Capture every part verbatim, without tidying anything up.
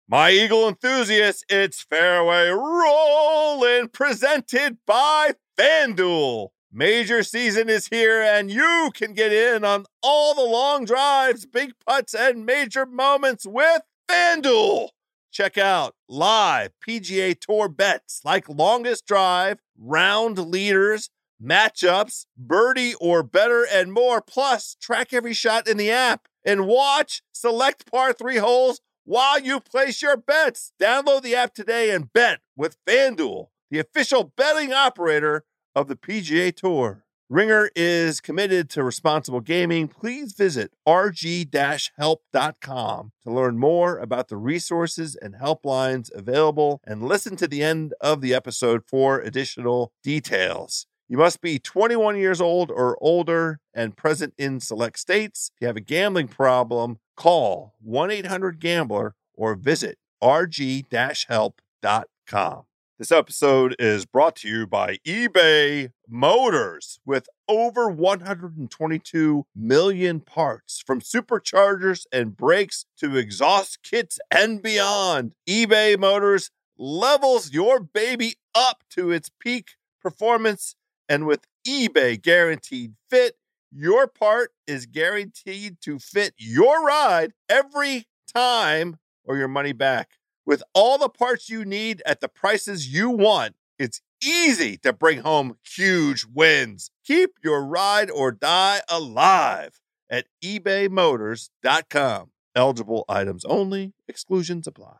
My Eagle enthusiasts, it's Fairway Rolling, presented by FanDuel. Major season is here, and you can get in on all the long drives, big putts, and major moments with FanDuel. Check out live P G A Tour bets like longest drive, round leaders, matchups, birdie or better, and more. Plus, track every shot in the app and watch select par three holes while you place your bets. Download the app today and bet with FanDuel, the official betting operator of the P G A Tour. Ringer is committed to responsible gaming. Please visit r g dash help dot com to learn more about the resources and helplines available, and listen to the end of the episode for additional details. You must be twenty-one years old or older and present in select states. If you have a gambling problem, call one eight hundred gambler or visit r g dash help dot com. This episode is brought to you by eBay Motors. With over one hundred twenty-two million parts, from superchargers and brakes to exhaust kits and beyond, eBay Motors levels your baby up to its peak performance. And with eBay Guaranteed Fit, your part is guaranteed to fit your ride every time or your money back. With all the parts you need at the prices you want, it's easy to bring home huge wins. Keep your ride or die alive at ebay motors dot com. Eligible items only. Exclusions apply.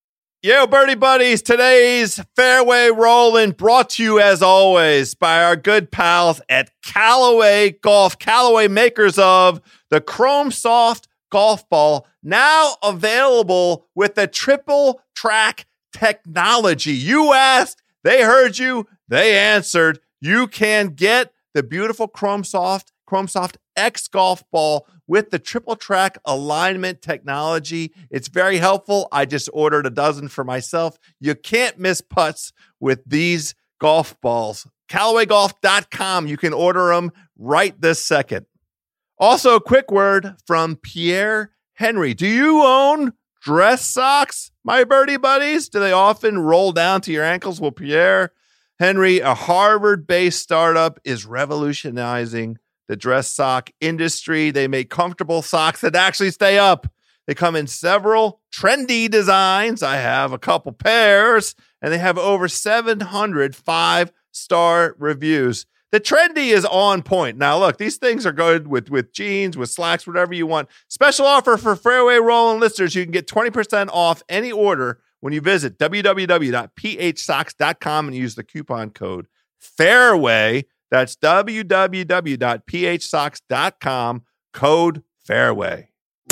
Yo, birdie buddies, today's Fairway Rolling brought to you as always by our good pals at Callaway Golf. Callaway, makers of the Chrome Soft golf ball, now available with the triple track technology. You asked, they heard you, they answered. You can get the beautiful Chrome Soft, Chrome Soft X golf ball with the triple track alignment technology. It's very helpful. I just ordered a dozen for myself. You can't miss putts with these golf balls. Callaway golf dot com. You can order them right this second. Also, a quick word from Pierre Henry. Do you own dress socks, my birdie buddies? Do they often roll down to your ankles? Well, Pierre Henry, a Harvard-based startup, is revolutionizing the dress sock industry. They make comfortable socks that actually stay up. They come in several trendy designs. I have a couple pairs, and they have over seven hundred five-star reviews. The trendy is on point. Now, look, these things are good with, with jeans, with slacks, whatever you want. Special offer for Fairway Rolling listeners. You can get twenty percent off any order when you visit w w w dot p h socks dot com and use the coupon code FAIRWAY. That's w w w dot p h socks dot com, code FAIRWAY.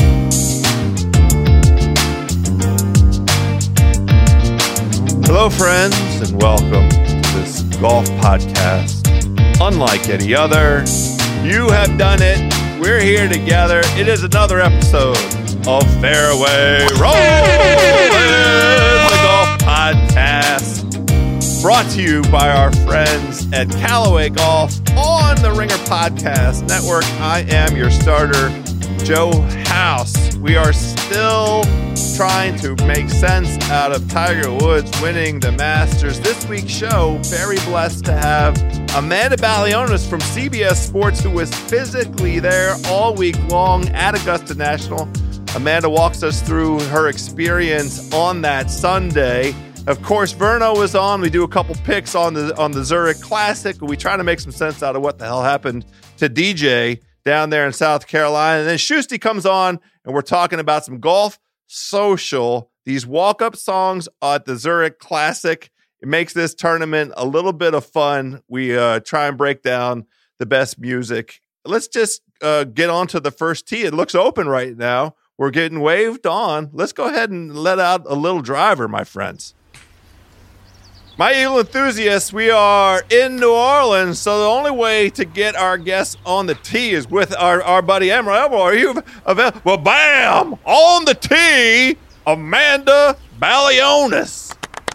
Hello, friends, and welcome to this golf podcast. Unlike any other, you have done it. We're here together. It is another episode of Fairway Rolling, the golf podcast. Brought to you by our friends at Callaway Golf on the Ringer Podcast Network. I am your starter, Joe House. We are still trying to make sense out of Tiger Woods winning the Masters. This week's show, very blessed to have Amanda Balionis from C B S Sports, who was physically there all week long at Augusta National. Amanda walks us through her experience on that Sunday. Of course, Verno was on. We do a couple picks on the on the Zurich Classic. We try to make some sense out of what the hell happened to D J down there in South Carolina. And then Shusty comes on, and we're talking about some golf social. These walk-up songs at the Zurich Classic. It makes this tournament a little bit of fun. We uh, try and break down the best music. Let's just uh, get on to the first tee. It looks open right now. We're getting waved on. Let's go ahead and let out a little driver, my friends. My Eagle enthusiasts, we are in New Orleans, so the only way to get our guests on the tee is with our, our buddy Emerald. Emerald, are you available? Well, bam! On the tee, Amanda Balionis.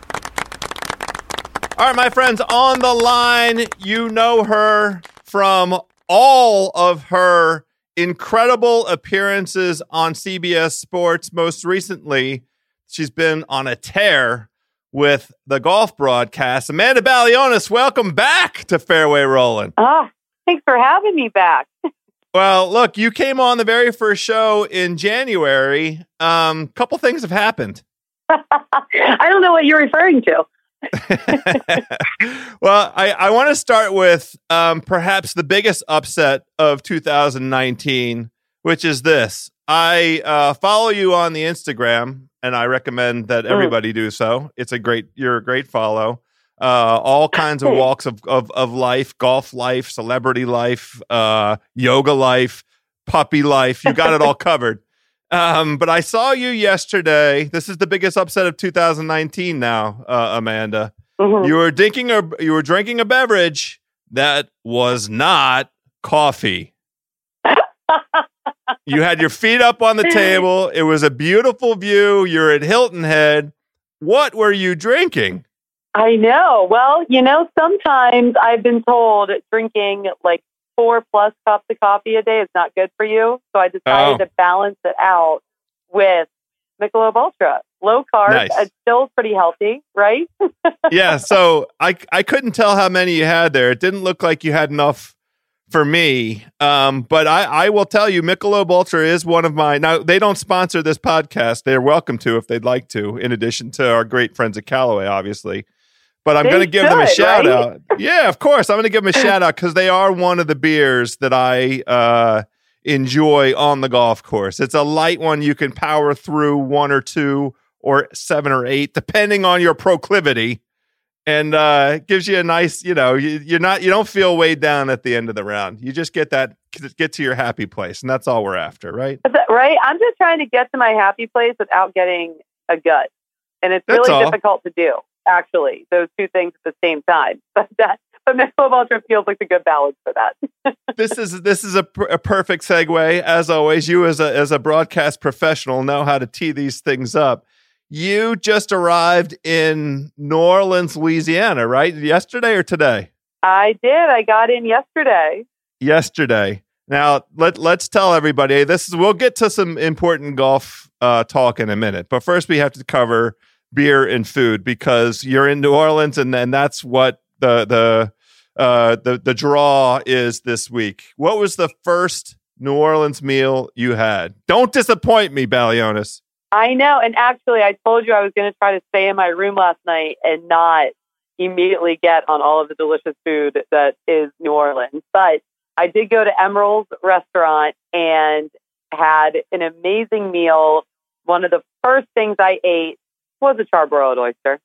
All right, my friends, on the line, you know her from all of her incredible appearances on C B S Sports. Most recently, She's been on a tear with the golf broadcast. Amanda Balionis, welcome back to Fairway Rolling. Ah, thanks for having me back. Well, look, you came on the very first show in January. Um, couple things have happened. I don't know what you're referring to. Well, I, I want to start with um, perhaps the biggest upset of two thousand nineteen, which is this. I uh, follow you on the Instagram, and I recommend that everybody mm. do so. It's a great, you're a great follow. Uh, all kinds of walks of, of, of life, golf life, celebrity life, uh, yoga life, puppy life. You got it all covered. Um, but I saw you yesterday. This is the biggest upset of two thousand nineteen now, uh, Amanda. Mm-hmm. You were drinking a, you were drinking a beverage that was not coffee. You had your feet up on the table. It was a beautiful view. You're at Hilton Head. What were you drinking? I know. Well, you know, sometimes I've been told drinking like four plus cups of coffee a day is not good for you. So I decided oh. to balance it out with Michelob Ultra. Low carb. Nice. It's still pretty healthy, right? Yeah. So I, I couldn't tell how many you had there. It didn't look like you had enough for me. Um, but I, I will tell you, Michelob Ultra is one of my, now they don't sponsor this podcast. They're welcome to if they'd like to, in addition to our great friends at Callaway, obviously. But I'm going to give should, them a shout right? out. Yeah, of course. I'm going to give them a shout out because they are one of the beers that I uh, enjoy on the golf course. It's a light one. You can power through one or two or seven or eight, depending on your proclivity. And uh, gives you a nice, you know, you, you're not, you don't feel weighed down at the end of the round. You just get that, get to your happy place. And that's all we're after, right? Right. I'm just trying to get to my happy place without getting a gut. And it's that's really all. difficult to do. Actually, those two things at the same time, but that but Michelob Ultra feels like a good balance for that. This is this is a, pr- a perfect segue. As always, you as a as a broadcast professional know how to tee these things up. You just arrived in New Orleans, Louisiana, right? Yesterday or today? I did. I got in yesterday. Yesterday. Now let let's tell everybody. This is we'll get to some important golf uh, talk in a minute, but first we have to cover beer and food because you're in New Orleans, and then that's what the the uh, the the draw is this week. What was the first New Orleans meal you had? Don't disappoint me, Balionis. I know, and actually, I told you I was going to try to stay in my room last night and not immediately get on all of the delicious food that is New Orleans. But I did go to Emeril's restaurant and had an amazing meal. One of the first things I ate was a charbroiled oyster.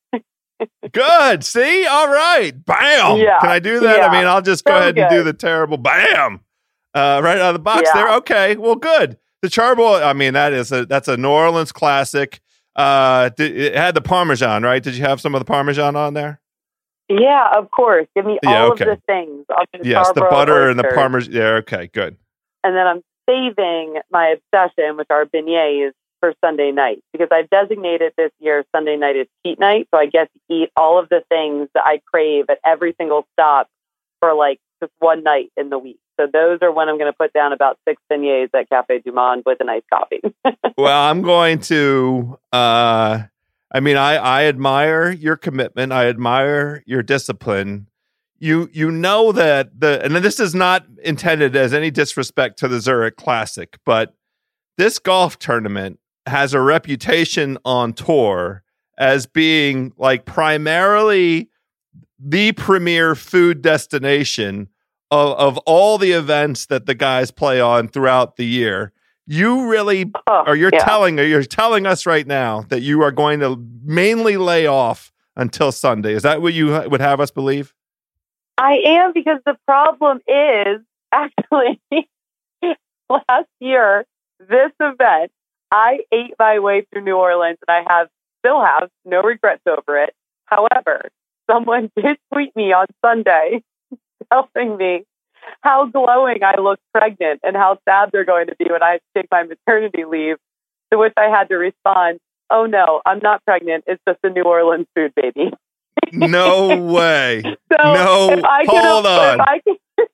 Good. See? All right. Bam. Yeah. Can I do that? Yeah. I mean, I'll just go so ahead good. and do the terrible bam. Uh, right out of the box yeah. there. Okay. Well, good. The charbroiled, I mean, that is a, that's a New Orleans classic. Uh, did, it had the Parmesan, right? Did you have some of the Parmesan on there? Yeah, of course. Give me yeah, all okay. of the things. The yes, the butter oysters. and the Parmesan. Yeah, okay, good. And then I'm saving my obsession, which are beignets, for Sunday night, because I've designated this year Sunday night is cheat night. So I get to eat all of the things that I crave at every single stop for like just one night in the week. So those are when I'm going to put down about six beignets at Cafe Du Monde with a nice coffee. Well, I'm going to, uh, I mean, I, I admire your commitment. I admire your discipline. You, you know that the, and this is not intended as any disrespect to the Zurich Classic, but this golf tournament has a reputation on tour as being like primarily the premier food destination of, of all the events that the guys play on throughout the year. You really, oh, or you're yeah. telling, or you're telling us right now that you are going to mainly lay off until Sunday. Is that what you would have us believe? I am, because the problem is actually last year, this event, I ate my way through New Orleans, and I have still have no regrets over it. However, someone did tweet me on Sunday telling me how glowing I looked pregnant and how sad they're going to be when I take my maternity leave, to which I had to respond, oh no, I'm not pregnant. It's just a New Orleans food baby. No way. So no, if I can, hold on. If I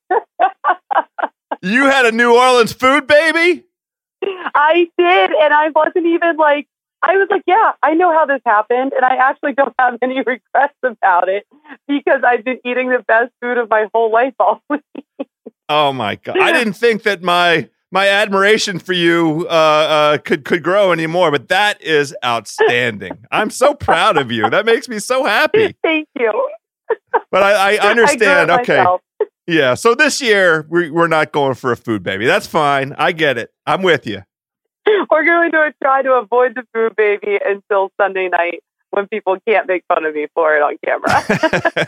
can, you had a New Orleans food baby? I did, and I wasn't even like, I was like, yeah, I know how this happened. And I actually don't have any regrets about it because I've been eating the best food of my whole life all week. Oh my God. I didn't think that my my admiration for you uh, uh, could, could grow anymore, but that is outstanding. I'm so proud of you. That makes me so happy. Thank you. But I, I understand. I okay. myself. Yeah. So this year we, we're not going for a food baby. That's fine. I get it. I'm with you. We're going to try to avoid the food baby until Sunday night when people can't make fun of me for it on camera.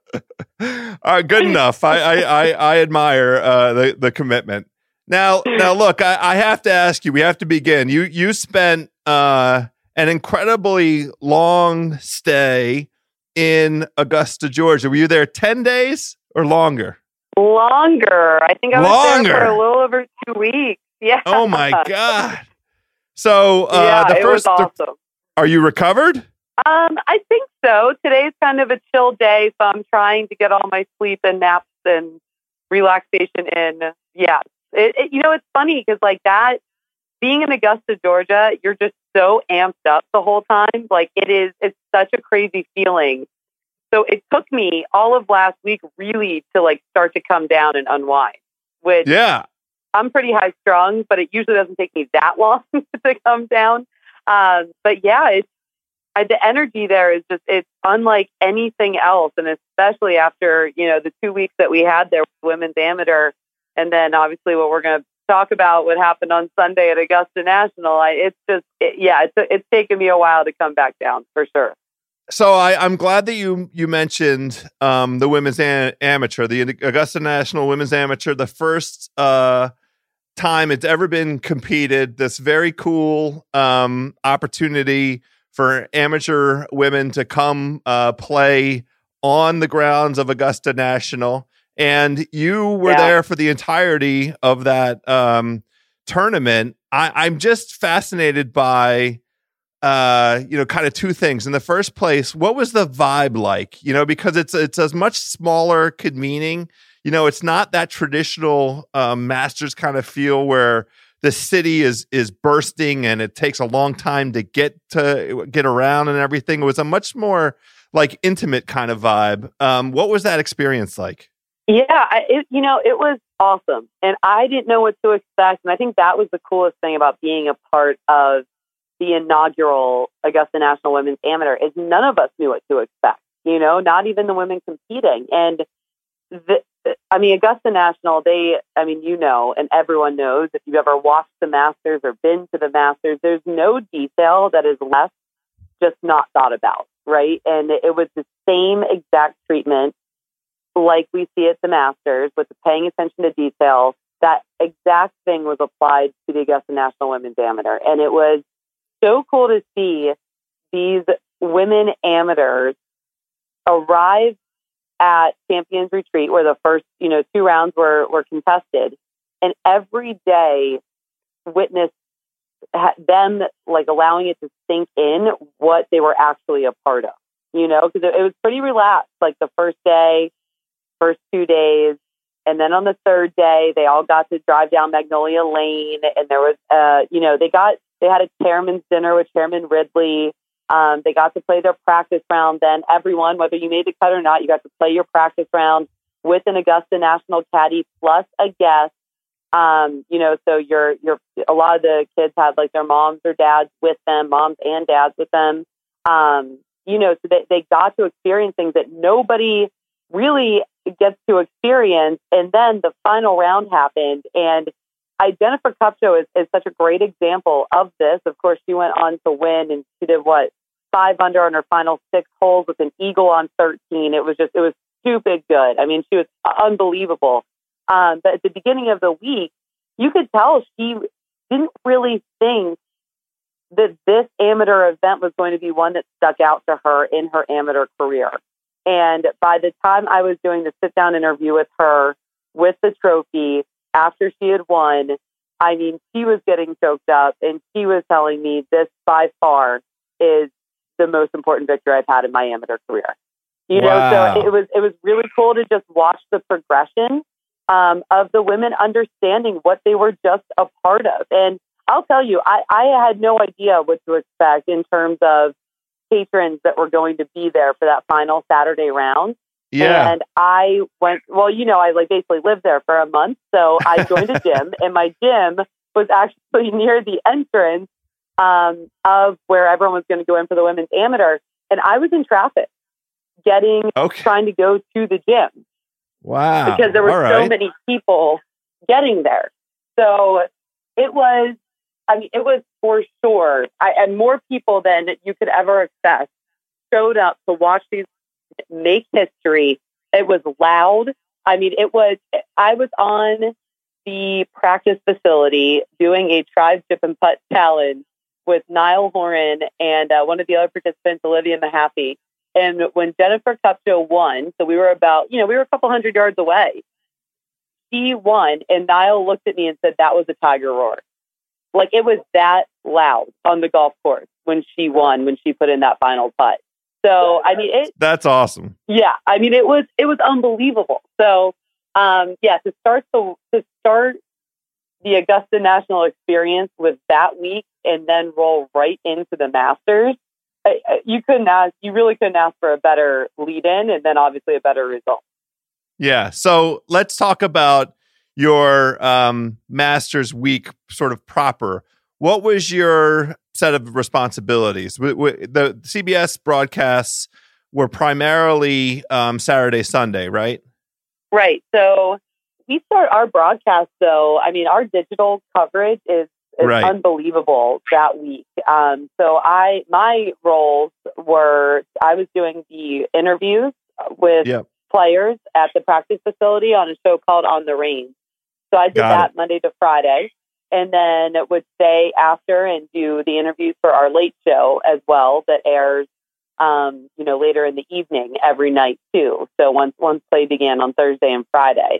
All right, good enough. I I, I, I admire uh, the the commitment. Now now look, I, I have to ask you. We have to begin. You you spent uh, an incredibly long stay in Augusta, Georgia. Were you there ten days or longer? Longer. I think I was Longer. there for a little over two weeks. Yeah. Oh my God. So uh, yeah, the first. it was awesome. Are you recovered? Um, I think so. Today's kind of a chill day, so I'm trying to get all my sleep and naps and relaxation in. Yeah. It, it, you know, it's funny because like that, being in Augusta, Georgia, you're just so amped up the whole time. Like it is, it's such a crazy feeling. So it took me all of last week really to like start to come down and unwind, which Yeah. I'm pretty high strung, but it usually doesn't take me that long to come down. Um, but yeah, it's, I, the energy there is just, it's unlike anything else. And especially after, you know, the two weeks that we had there with women's amateur. And then obviously what we're going to talk about, what happened on Sunday at Augusta National. I, it's just, it, yeah, it's, it's taken me a while to come back down for sure. So I, I'm glad that you you mentioned um, the women's a- amateur, the Augusta National Women's Amateur, the first uh, time it's ever been competed. This very cool um, opportunity for amateur women to come uh, play on the grounds of Augusta National. And you were Yeah. there for the entirety of that um, tournament. I, I'm just fascinated by, uh, you know, kind of two things. In the first place, what was the vibe like? You know, because it's it's a much smaller convening. You know, it's not that traditional um, Masters kind of feel where the city is is bursting and it takes a long time to get to get around and everything. It was a much more like intimate kind of vibe. Um, what was that experience like? Yeah, I, it, you know, it was awesome. And I didn't know what to expect. And I think that was the coolest thing about being a part of the inaugural Augusta National Women's Amateur is none of us knew what to expect, you know, not even the women competing. And the, I mean, Augusta National, they, I mean, you know, and everyone knows if you've ever watched the Masters or been to the Masters, there's no detail that is left just not thought about, right? And it was the same exact treatment like we see at the Masters with the paying attention to detail. That exact thing was applied to the Augusta National Women's Amateur. And it was so cool to see these women amateurs arrive at Champions Retreat where the first, you know, two rounds were, were contested, and every day witness ha- them like allowing it to sink in what they were actually a part of, you know, because it, it was pretty relaxed, like the first day, first two days. And then on the third day, they all got to drive down Magnolia Lane, and there was, uh, you know, they got, they had a chairman's dinner with Chairman Ridley. Um, they got to play their practice round. Then everyone, whether you made the cut or not, you got to play your practice round with an Augusta National caddy plus a guest. Um, you know, so you're, you're, a lot of the kids had like their moms or dads with them, moms and dads with them. Um, you know, so they, they got to experience things that nobody really gets to experience. And then the final round happened, and I, Jennifer Kupcho is, is such a great example of this. Of course, she went on to win, and she did what, five under on her final six holes with an eagle on thirteen. It was just, it was stupid good. I mean, she was unbelievable. Um, but at the beginning of the week, you could tell she didn't really think that this amateur event was going to be one that stuck out to her in her amateur career. And by the time I was doing the sit-down interview with her with the trophy after she had won, I mean, she was getting choked up, and she was telling me this by far is the most important victory I've had in my amateur career. You Wow. know, so it was it was really cool to just watch the progression um, of the women understanding what they were just a part of. And I'll tell you, I, I had no idea what to expect in terms of patrons that were going to be there for that final Saturday round. Yeah. And I went, well, you know, I like basically lived there for a month. So I joined a gym, and my gym was actually near the entrance um, of where everyone was going to go in for the women's amateur. And I was in traffic getting, okay. trying to go to the gym. Wow. Because there were All so right. many people getting there. So it was, I mean, it was for sure. I, and more people than you could ever expect showed up to watch these make history. It was loud. I mean, it was, I was on the practice facility doing a tribe chip and putt challenge with Niall Horan and uh, one of the other participants, Olivia Mahaffey. And when Jennifer Kupcho won, so we were about, you know, we were a couple hundred yards away. She won, and Niall looked at me and said, "That was a tiger roar." Like, it was that loud on the golf course when she won, when she put in that final putt. So, I mean, it. That's awesome. Yeah, I mean, it was it was unbelievable. So, um, yeah, to start the to start the Augusta National Experience with that week, and then roll right into the Masters, I, I, you couldn't ask. You really couldn't ask for a better lead-in, and then obviously a better result. Yeah. So let's talk about your um, Masters week sort of proper. What was your set of responsibilities? W- w- the C B S broadcasts were primarily um, Saturday, Sunday, right? Right. So we start our broadcast, though. I mean, our digital coverage is, is right. unbelievable that week. Um, so I, my roles were, I was doing the interviews with yep. players at the practice facility on a show called On the Range. So I did Got that it. Monday to Friday, and then would stay after and do the interviews for our late show as well that airs, um, you know, later in the evening every night too. So once once play began on Thursday and Friday.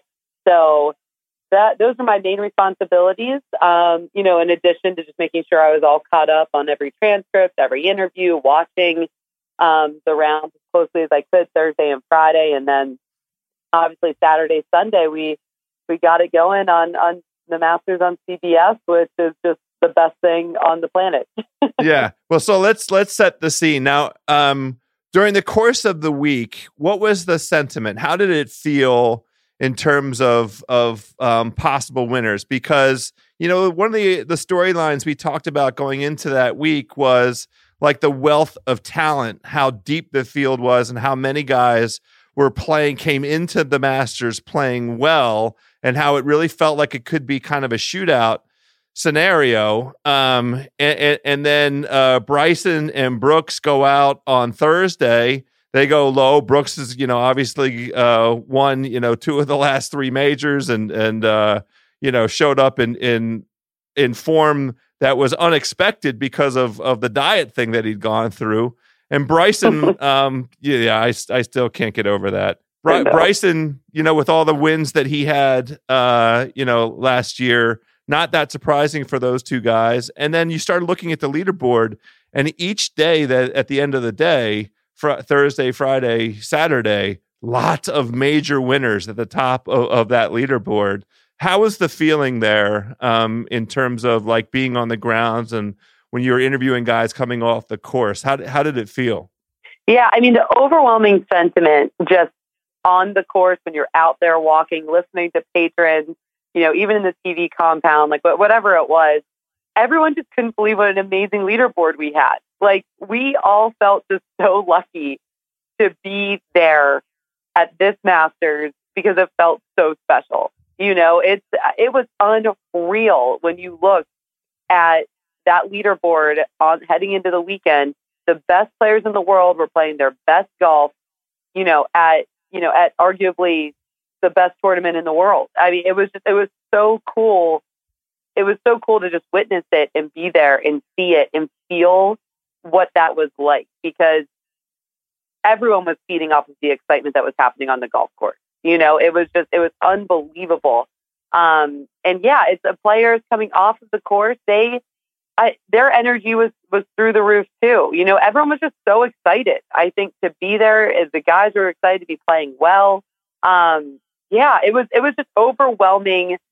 So that those are my main responsibilities. Um, you know, in addition to just making sure I was all caught up on every transcript, every interview, watching um, the rounds as closely as I could Thursday and Friday, and then obviously Saturday, Sunday we we got it going on on the Masters on C B S, which is just the best thing on the planet. Yeah. Well, so let's let's set the scene now. Um, during the course of the week, what was the sentiment? How did it feel in terms of of um, possible winners? Because you know, one of the the storylines we talked about going into that week was like the wealth of talent, how deep the field was, and how many guys were playing, came into the Masters playing well, and how it really felt like it could be kind of a shootout scenario. Um, and, and then uh, Bryson and Brooks go out on Thursday. They go low. Brooks is, you know, obviously uh, won, you know, two of the last three majors, and and uh, you know, showed up in in in form that was unexpected because of of the diet thing that he'd gone through. And Bryson, um, yeah, I, I still can't get over that. Bry- Bryson, you know, with all the wins that he had, uh, you know, last year, not that surprising for those two guys. And then you start looking at the leaderboard, and each day that at the end of the day, fr- Thursday, Friday, Saturday, lots of major winners at the top of, of that leaderboard. How was the feeling there um, in terms of like being on the grounds and when you were interviewing guys coming off the course? How how did it feel? Yeah, I mean, the overwhelming sentiment just on the course when you're out there walking, listening to patrons, you know, even in the T V compound, like whatever it was, everyone just couldn't believe what an amazing leaderboard we had. Like, we all felt just so lucky to be there at this Masters because it felt so special. You know, it's it was unreal when you look at that leaderboard on heading into the weekend. The best players in the world were playing their best golf, you know, at, you know, at arguably the best tournament in the world. I mean, it was just, it was so cool. It was so cool to just witness it and be there and see it and feel what that was like, because everyone was feeding off of the excitement that was happening on the golf course. You know, it was just, it was unbelievable. Um, and yeah, it's the players coming off of the course. They, I, their energy was, was through the roof too. You know, everyone was just so excited. I think to be there, as the guys were excited to be playing well. Um, yeah, it was, it was just overwhelming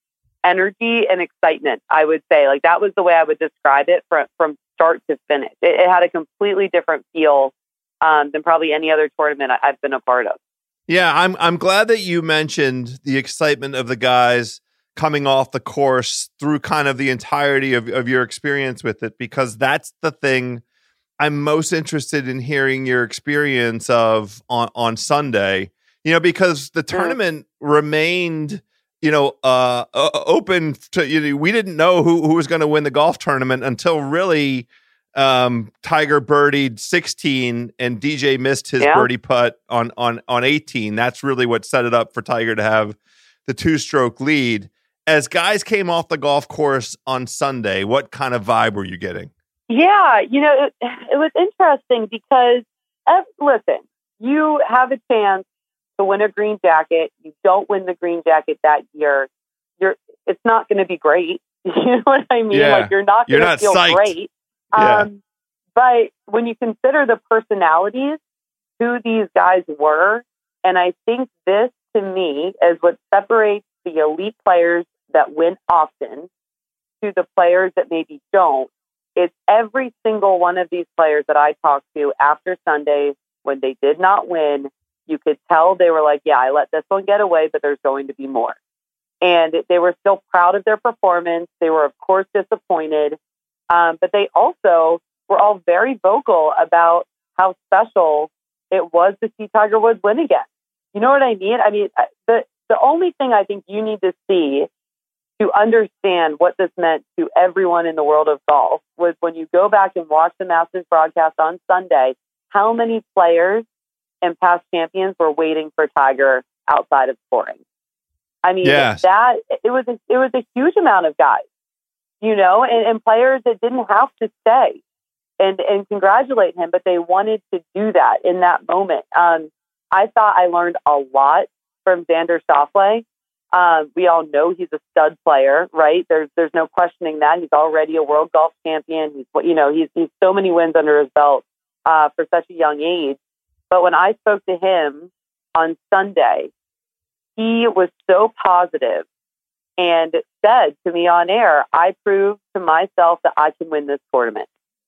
energy and excitement, I would say. Like, that was the way I would describe it from, from start to finish. It, it had a completely different feel um, than probably any other tournament I, I've been a part of. Yeah, I'm I'm glad that you mentioned the excitement of the guys coming off the course through kind of the entirety of, of your experience with it, because that's the thing I'm most interested in hearing your experience of on, on Sunday, you know, because the tournament yeah. remained, you know, uh, uh, open to, you know, we didn't know who, who was going to win the golf tournament until really um, Tiger birdied sixteen and D J missed his yeah. birdie putt on, on, on eighteen. That's really what set it up for Tiger to have the two stroke lead. As guys came off the golf course on Sunday, what kind of vibe were you getting? Yeah, you know, it, it was interesting because, uh, listen, you have a chance to win a green jacket. You don't win the green jacket that year. You're, it's not going to be great. You know what I mean? Yeah. Like, you're not going to feel psyched. great. Yeah. Um, but when you consider the personalities, who these guys were, and I think this, to me, is what separates the elite players that win often to the players that maybe don't. It's every single one of these players that I talked to after Sunday when they did not win. You could tell they were like, yeah, I let this one get away, but there's going to be more. And they were still proud of their performance. They were, of course, disappointed. Um, but they also were all very vocal about how special it was to see Tiger Woods win again. You know what I mean? I mean, the, the only thing I think you need to see to understand what this meant to everyone in the world of golf was when you go back and watch the Masters broadcast on Sunday, how many players and past champions were waiting for Tiger outside of scoring. I mean, yes. that it was a, it was a huge amount of guys, you know, and, and players that didn't have to stay and, and congratulate him, but they wanted to do that in that moment. Um, I thought I learned a lot from Xander Schauffele. Um, we all know he's a stud player, right? There's there's no questioning that. He's already a world golf champion. He's you know he's he's so many wins under his belt uh, for such a young age. But when I spoke to him on Sunday, he was so positive and said to me on air, "I proved to myself that I can win this tournament."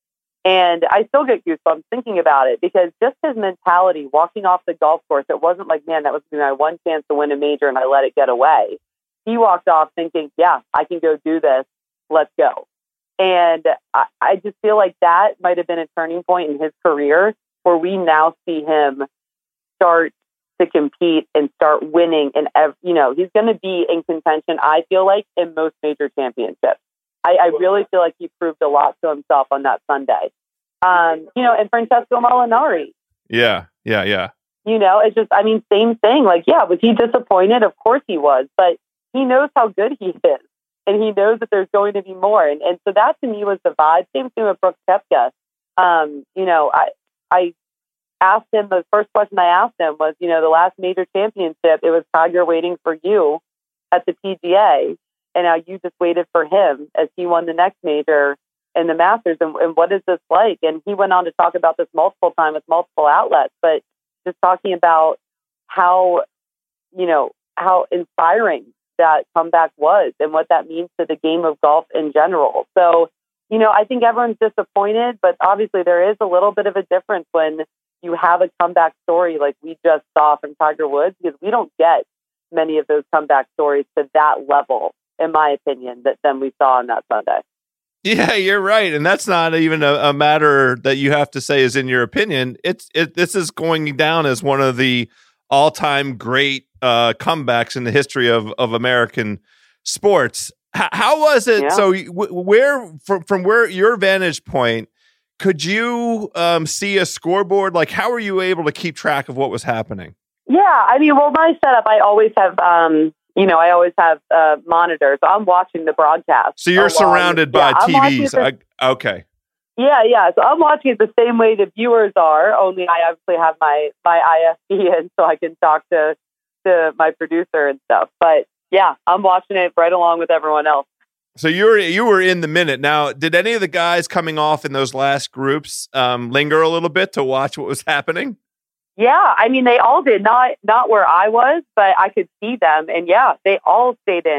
And I still get goosebumps thinking about it because just his mentality walking off the golf course, it wasn't like, man, that was my one chance to win a major and I let it get away. He walked off thinking, yeah, I can go do this. Let's go. And I, I just feel like that might have been a turning point in his career where we now see him start to compete and start winning. And, you know, he's going to be in contention, I feel like, in most major championships. I, I really feel like he proved a lot to himself on that Sunday. Um, you know, and Francesco Molinari. Yeah, yeah, yeah. You know, it's just, I mean, same thing. Like, yeah, was he disappointed? Of course he was. But he knows how good he is. And he knows that there's going to be more. And and so that to me was the vibe. Same thing with Brooks Koepka. Um, you know, I I asked him, the first question I asked him was, you know, the last major championship, it was Tiger waiting for you at the P G A. And now you just waited for him as he won the next major in the Masters. And, and what is this like? And he went on to talk about this multiple times with multiple outlets, but just talking about how, you know, how inspiring that comeback was and what that means to the game of golf in general. So, you know, I think everyone's disappointed, but obviously there is a little bit of a difference when you have a comeback story like we just saw from Tiger Woods, because we don't get many of those comeback stories to that level, in my opinion, that then we saw on that Sunday. Yeah, you're right. And that's not even a, a matter that you have to say is in your opinion. It's it, this is going down as one of the all-time great uh, comebacks in the history of, of American sports. H- how was it? Yeah. So w- where, from, from where your vantage point, could you um, see a scoreboard? Like, how were you able to keep track of what was happening? Yeah, I mean, well, my setup, I always have... Um, You know, I always have uh, monitors. So I'm watching the broadcast. So you're surrounded by yeah, T Vs. The, I, okay. Yeah, yeah. So I'm watching it the same way the viewers are, only I obviously have my, my I S P in so I can talk to, to my producer and stuff. But yeah, I'm watching it right along with everyone else. So you were, you were in the minute. Now, did any of the guys coming off in those last groups um, linger a little bit to watch what was happening? Yeah, I mean, they all did. Not not where I was, but I could see them. And yeah, they all stayed in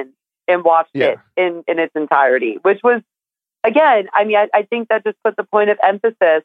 and watched Yeah. it in, in its entirety, which was, again, I mean, I, I think that just puts a point of emphasis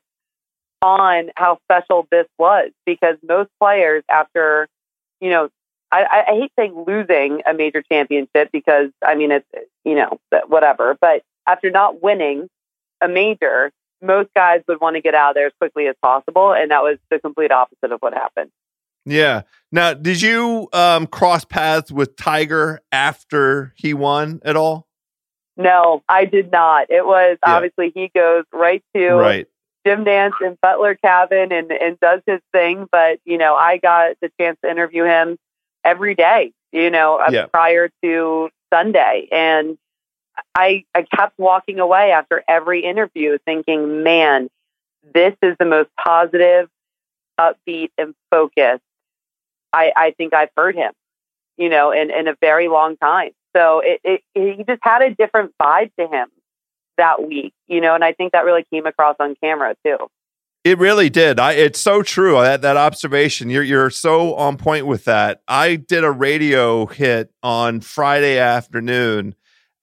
on how special this was, because most players after, you know, I, I hate saying losing a major championship because, I mean, it's, you know, whatever. But after not winning a major, most guys would want to get out of there as quickly as possible. And that was the complete opposite of what happened. Yeah. Now, did you um, cross paths with Tiger after he won at all? No, I did not. It was yeah. obviously he goes right to right. Jim Nance in Butler Cabin and, and does his thing. But, you know, I got the chance to interview him every day, you know, yeah. prior to Sunday. And I, I kept walking away after every interview thinking, man, this is the most positive, upbeat, and focused I, I think I've heard him, you know, in, in a very long time. So it, it, he just had a different vibe to him that week, you know, and I think that really came across on camera too. It really did. I, it's so true. That, that observation, you're you're so on point with that. I did a radio hit on Friday afternoon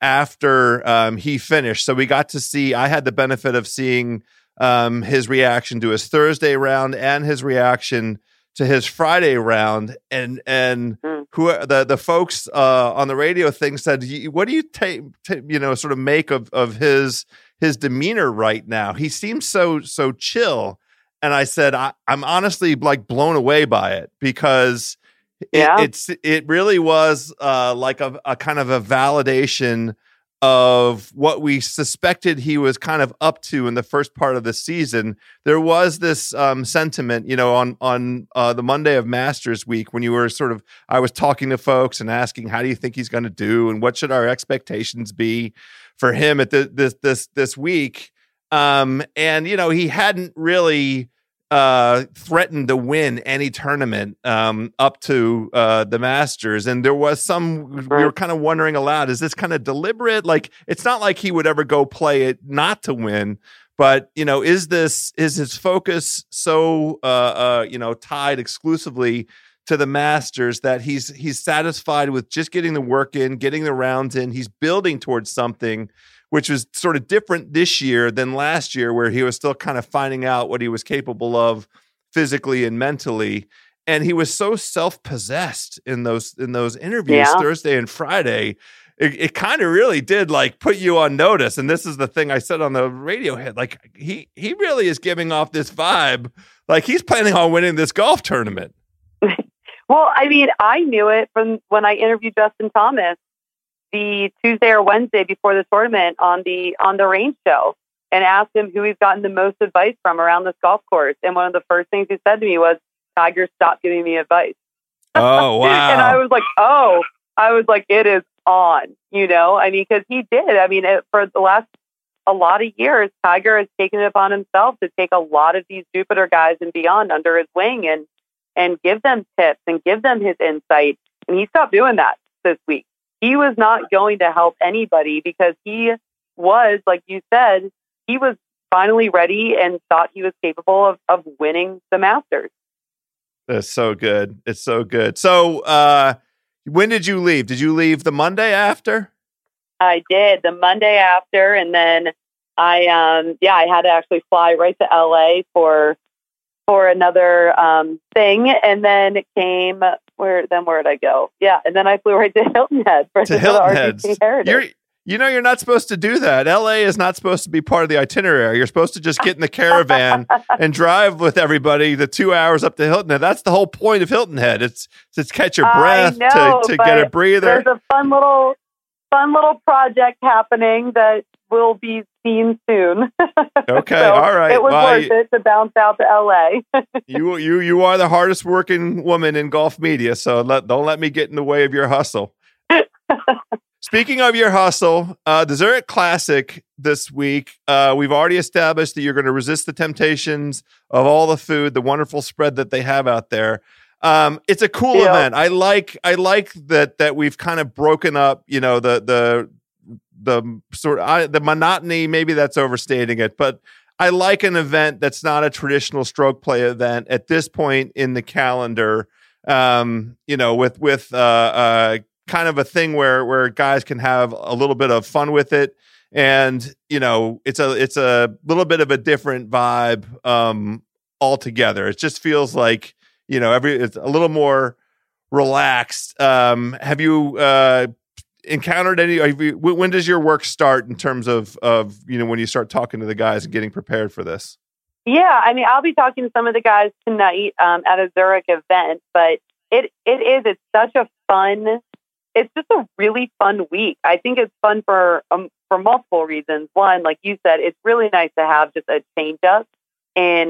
after um, he finished. So we got to see, I had the benefit of seeing um, his reaction to his Thursday round and his reaction to his Friday round. And and mm. who the, the folks uh, on the radio thing said, what do you take, t- you know, sort of make of, of his his demeanor right now? He seems so, so chill. And I said, I, I'm honestly like blown away by it, because it, yeah. it's, it really was uh, like a, a kind of a validation of what we suspected he was kind of up to in the first part of the season. There was this um, sentiment, you know, on, on uh, the Monday of Masters week, when you were sort of, I was talking to folks and asking, how do you think he's going to do? And what should our expectations be for him at the, this, this, this week? Um, and, you know, he hadn't really uh, threatened to win any tournament um, up to uh, the Masters. And there was some, we were kind of wondering aloud, is this kind of deliberate? Like, it's not like he would ever go play it not to win, but, you know, is this, is his focus so, uh, uh, you know, tied exclusively to the Masters that he's, he's satisfied with just getting the work in, getting the rounds in? He's building towards something which was sort of different this year than last year, where he was still kind of finding out what he was capable of physically and mentally. And he was so self-possessed in those in those interviews yeah. Thursday and Friday. It, it kind of really did like put you on notice. And this is the thing I said on the radio hit. Like he he really is giving off this vibe like he's planning on winning this golf tournament. Well, I mean, I knew it from when I interviewed Justin Thomas the Tuesday or Wednesday before the tournament on the on the range show, and asked him who he's gotten the most advice from around this golf course. And one of the first things he said to me was, "Tiger, stop giving me advice." Oh, wow. And I was like, oh, I was like, it is on, you know, I mean, because he did. I mean, it, for the last a lot of years, Tiger has taken it upon himself to take a lot of these Jupiter guys and beyond under his wing and and give them tips and give them his insight. And he stopped doing that this week. He was not going to help anybody because he was, like you said, he was finally ready and thought he was capable of, of winning the Masters. That's so good. It's so good. So uh, when did you leave? Did you leave the Monday after? I did, the Monday after. And then I, um, yeah, I had to actually fly right to L A for for another um, thing. And then it came... Where then? Where did I go? Yeah, and then I flew right to Hilton Head for to Hilton Head. You're, you know, you're not supposed to do that. L A is not supposed to be part of the itinerary. You're supposed to just get in the caravan and drive with everybody the two hours up to Hilton Head. That's the whole point of Hilton Head. It's to catch your breath, know, to, to get a breather. There's a fun little, fun little project happening that will be seen soon. Okay, so all right. It was well, worth it to bounce out to L A. you you you are the hardest working woman in golf media, so let, don't let me get in the way of your hustle. Speaking of your hustle, uh, Desert Classic this week, uh, we've already established that you're going to resist the temptations of all the food, the wonderful spread that they have out there. Um, it's a cool yeah. event. I like I like that that we've kind of broken up, you know, the the the sort of I, the monotony. Maybe that's overstating it, but I like an event that's not a traditional stroke play event at this point in the calendar. Um, you know, with with uh, uh, kind of a thing where where guys can have a little bit of fun with it. And, you know, it's a it's a little bit of a different vibe um, altogether. It just feels like, you know, every it's a little more relaxed. Um, have you uh, encountered any? Have you, when does your work start in terms of of you know when you start talking to the guys and getting prepared for this? Yeah, I mean, I'll be talking to some of the guys tonight um, at a Zurich event, but it it is it's such a fun. It's just a really fun week. I think it's fun for um, for multiple reasons. One, like you said, it's really nice to have just a change up in,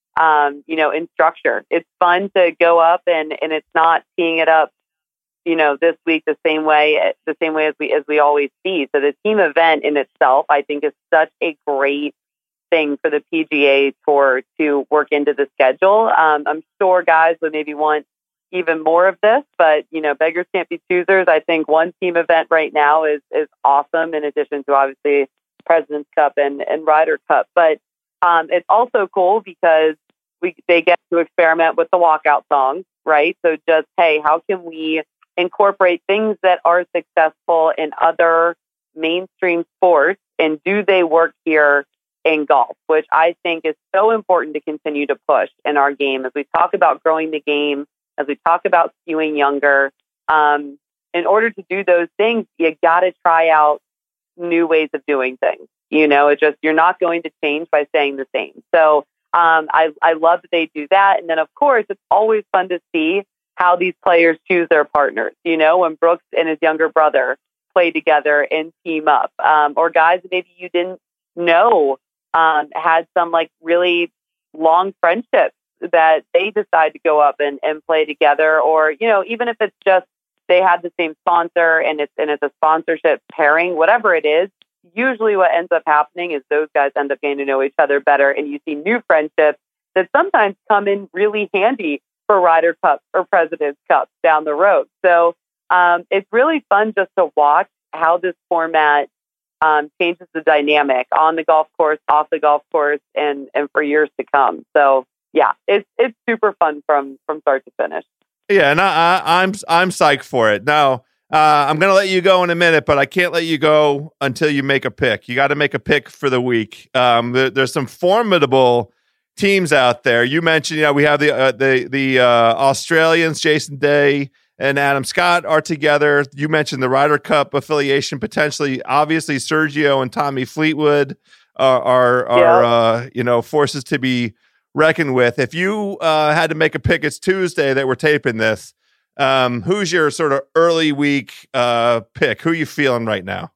um, you know, in structure. It's fun to go up and, and it's not teeing it up, you know, this week the same way the same way as we as we always see. So the team event in itself, I think, is such a great thing for the P G A Tour to work into the schedule. Um, I'm sure guys would maybe want even more of this, but you know, beggars can't be choosers. I think one team event right now is is awesome. In addition to obviously President's Cup and and Ryder Cup, but um, it's also cool because we they get to experiment with the walkout songs, right? So just hey, how can we incorporate things that are successful in other mainstream sports, and do they work here in golf? Which I think is so important to continue to push in our game as we talk about growing the game. As we talk about skewing younger, um, in order to do those things, you got to try out new ways of doing things. You know, it just, you're not going to change by saying the same. So um, I, I love that they do that. And then, of course, it's always fun to see how these players choose their partners. You know, when Brooks and his younger brother play together and team up, um, or guys that maybe you didn't know um, had some like really long friendships that they decide to go up and, and play together, or, you know, even if it's just they had the same sponsor and it's and it's a sponsorship pairing, whatever it is, usually what ends up happening is those guys end up getting to know each other better, and you see new friendships that sometimes come in really handy for Ryder Cup or President's Cup down the road. So um, it's really fun just to watch how this format um, changes the dynamic on the golf course, off the golf course, and and for years to come. So yeah, it's it's super fun from from start to finish. Yeah, and I, I, I'm I'm psyched for it. Now, uh, I'm going to let you go in a minute, but I can't let you go until you make a pick. You got to make a pick for the week. Um, there, there's some formidable teams out there. You mentioned, you know, we have the uh, the the uh, Australians, Jason Day and Adam Scott are together. You mentioned the Ryder Cup affiliation potentially. Obviously, Sergio and Tommy Fleetwood are are, are yeah. uh, you know, forces to be reckoned with. If you uh, had to make a pick, it's Tuesday that we're taping this. Um, who's your sort of early week uh, pick? Who are you feeling right now?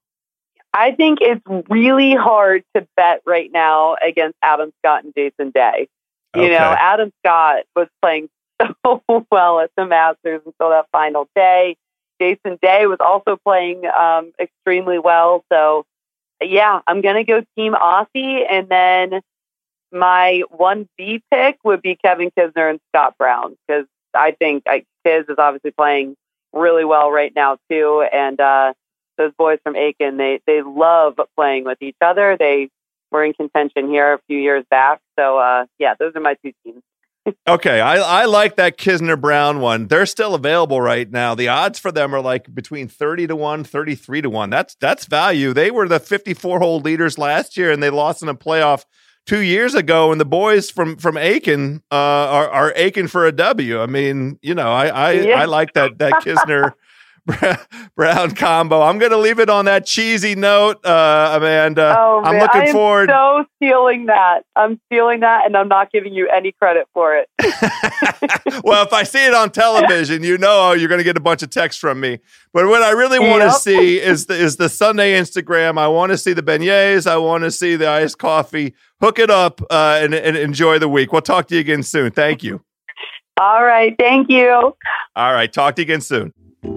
I think it's really hard to bet right now against Adam Scott and Jason Day. You okay. know, Adam Scott was playing so well at the Masters until that final day. Jason Day was also playing um, extremely well. So, yeah, I'm going to go Team Aussie, and then my one B pick would be Kevin Kisner and Scott Brown, because I think I, Kiz is obviously playing really well right now too. And uh, those boys from Aiken, they, they love playing with each other. They were in contention here a few years back. So uh, yeah, those are my two teams. Okay. I, I like that Kisner Brown one. They're still available right now. The odds for them are like between thirty to one, thirty-three to one. That's, that's value. They were the fifty-four hole leaders last year, and they lost in a playoff two years ago, and the boys from from Aiken uh, are are aching for a W. I mean, you know, I I, yeah. I like that that Kisner Brown combo. I'm going to leave it on that cheesy note, uh, Amanda. Oh, I'm man. looking I am forward. So stealing that. I'm stealing that, and I'm not giving you any credit for it. Well, if I see it on television, you know you're going to get a bunch of texts from me. But what I really want yep. to see is the is the Sunday Instagram. I want to see the beignets. I want to see the iced coffee. Hook it up uh, and, and enjoy the week. We'll talk to you again soon. Thank you. All right. Thank you. All right. Talk to you again soon.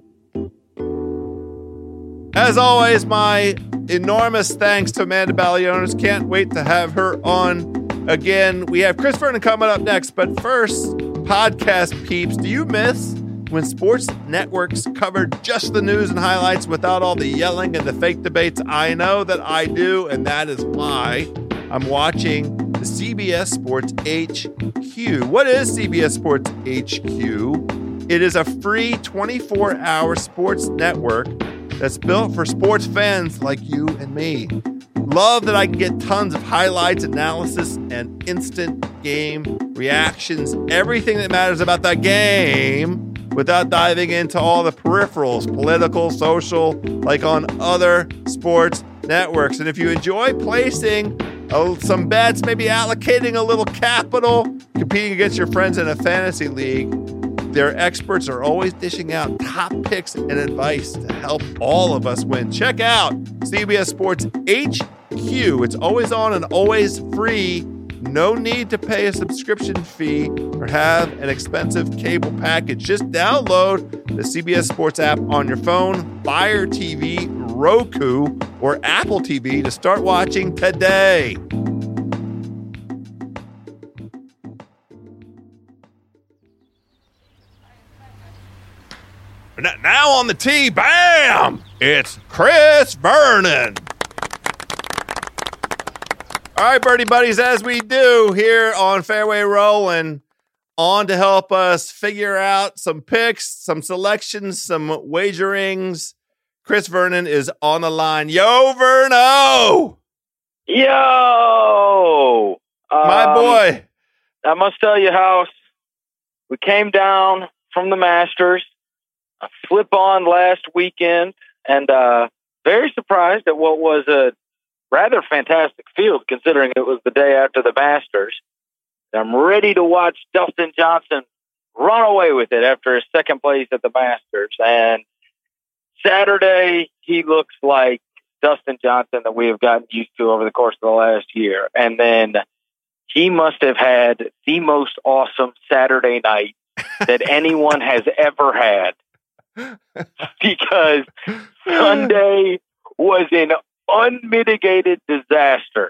As always, my enormous thanks to Amanda Balionis. Can't wait to have her on again. We have Chris Vernon coming up next, but first, podcast peeps, do you miss when sports networks covered just the news and highlights without all the yelling and the fake debates? I know that I do, and that is why I'm watching the C B S Sports H Q. What is C B S Sports H Q? It is a free twenty-four hour sports network that's built for sports fans like you and me. Love that I can get tons of highlights, analysis, and instant game reactions. Everything that matters about that game without diving into all the peripherals, political, social, like on other sports networks. And if you enjoy placing uh, some bets, maybe allocating a little capital, competing against your friends in a fantasy league, their experts are always dishing out top picks and advice to help all of us win. Check out C B S Sports H Q. It's always on and always free. No need to pay a subscription fee or have an expensive cable package. Just download the C B S Sports app on your phone, Fire T V, Roku, or Apple T V to start watching today. Now on the tee, bam! It's Chris Vernon. All right, Birdie Buddies, as we do here on Fairway Rolling, on to help us figure out some picks, some selections, some wagerings. Chris Vernon is on the line. Yo, Verno! Yo! My um, boy. I must tell you, House, we came down from the Masters, a flip-on last weekend, and uh, very surprised at what was a rather fantastic field, considering it was the day after the Masters. I'm ready to watch Dustin Johnson run away with it after his second place at the Masters. And Saturday, he looks like Dustin Johnson that we have gotten used to over the course of the last year. And then he must have had the most awesome Saturday night that anyone has ever had, because Sunday was an unmitigated disaster.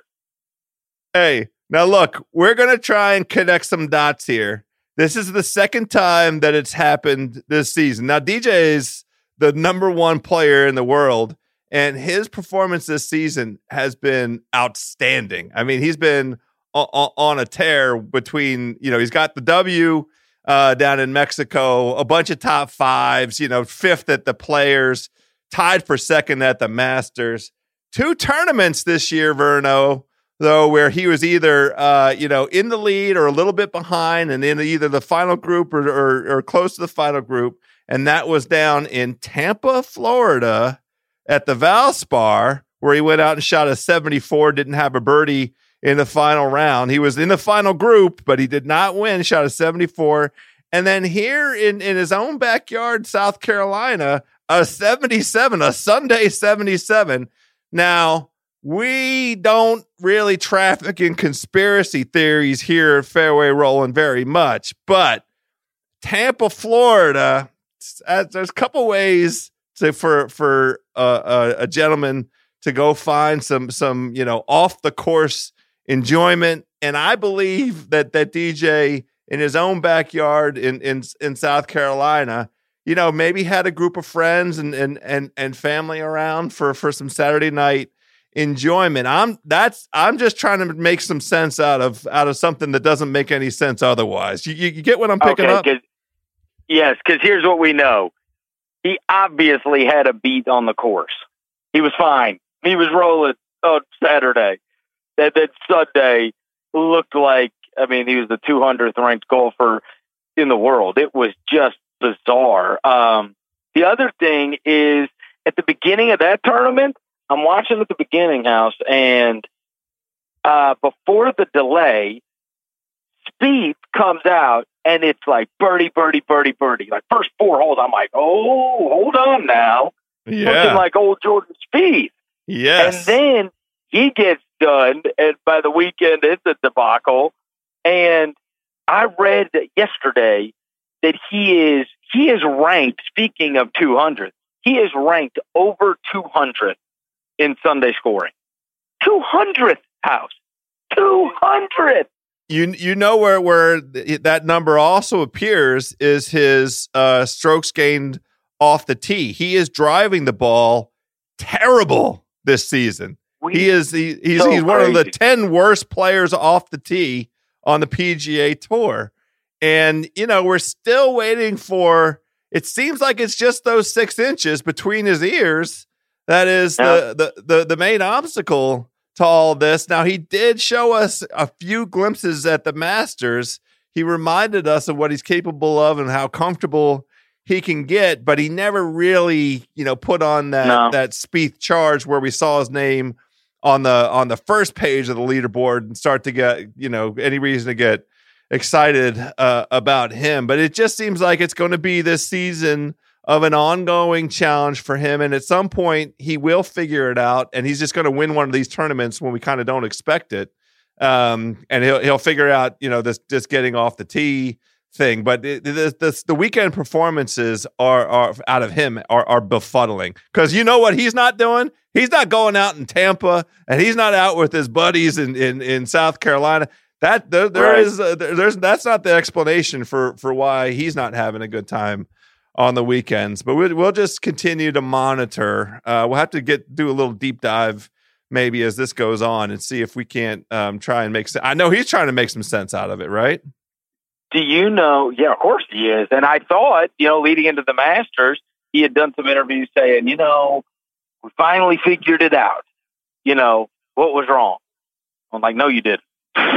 Hey, now look, we're going to try and connect some dots here. This is the second time that it's happened this season. Now, D J is the number one player in the world, and his performance this season has been outstanding. I mean, he's been on, on a tear between, you know, he's got the W uh, down in Mexico, a bunch of top fives, you know, fifth at the Players, tied for second at the Masters. Two tournaments this year, Verno, though, where he was either, uh, you know, in the lead or a little bit behind and in either the final group or, or, or close to the final group. And that was down in Tampa, Florida at the Valspar, where he went out and shot a seventy-four, didn't have a birdie in the final round. He was in the final group, but he did not win, shot a seventy-four. And then here in, in his own backyard, South Carolina, a seventy-seven, a Sunday seventy-seven. Now, we don't really traffic in conspiracy theories here at Fairway Rolling very much, but Tampa, Florida, uh, there's a couple ways to, for for uh, a, a gentleman to go find some some you know off the course enjoyment, and I believe that that D J in his own backyard in in in South Carolina, you know, maybe had a group of friends and and and and family around for for some Saturday night enjoyment. I'm that's I'm just trying to make some sense out of out of something that doesn't make any sense otherwise. You you, you get what I'm picking okay, up? Cause, yes, because here's what we know. He obviously had a beat on the course. He was fine. He was rolling on Saturday. And then Sunday looked like, I mean, he was the two hundredth ranked golfer in the world. It was just bizarre. Um, the other thing is, at the beginning of that tournament, I'm watching at the beginning, House, and uh, before the delay, Spieth comes out, and it's like birdie, birdie, birdie, birdie. Like first four holes, I'm like, oh, hold on now. Yeah. Looking like old Jordan Spieth. Yes. And then he gets done, and by the weekend, it's a debacle. And I read yesterday that he is he is ranked, speaking of two hundred, he is ranked over two hundred in Sunday scoring. two hundredth House. two hundredth. You you know where where that number also appears is his uh, strokes gained off the tee. He is driving the ball terrible this season. We, he is he, he's so he's one crazy. of the ten worst players off the tee on the P G A Tour. And, you know, we're still waiting for, it seems like it's just those six inches between his ears. That is Yeah. the, the, the, the main obstacle to all this. Now, he did show us a few glimpses at the Masters. He reminded us of what he's capable of and how comfortable he can get, but he never really, you know, put on that, No. that Spieth charge where we saw his name on the, on the first page of the leaderboard and start to get, you know, any reason to get excited uh, about him. But it just seems like it's going to be this season of an ongoing challenge for him. And at some point he will figure it out, and he's just going to win one of these tournaments when we kind of don't expect it. Um, and he'll, he'll figure out, you know, this, just getting off the tee thing. But it, this, this, the weekend performances are, are out of him are, are befuddling, because you know what he's not doing? He's not going out in Tampa, and he's not out with his buddies in, in, in South Carolina. That there, there Right. is, uh, there, there's, that's not the explanation for, for why he's not having a good time on the weekends. But we'll, we'll just continue to monitor. Uh, we'll have to get, do a little deep dive maybe as this goes on and see if we can't um, try and make sense. I know he's trying to make some sense out of it, right? Do you know? Yeah, of course he is. And I thought, you know, leading into the Masters, he had done some interviews saying, you know, we finally figured it out. You know, what was wrong? I'm like, no, you didn't. you know,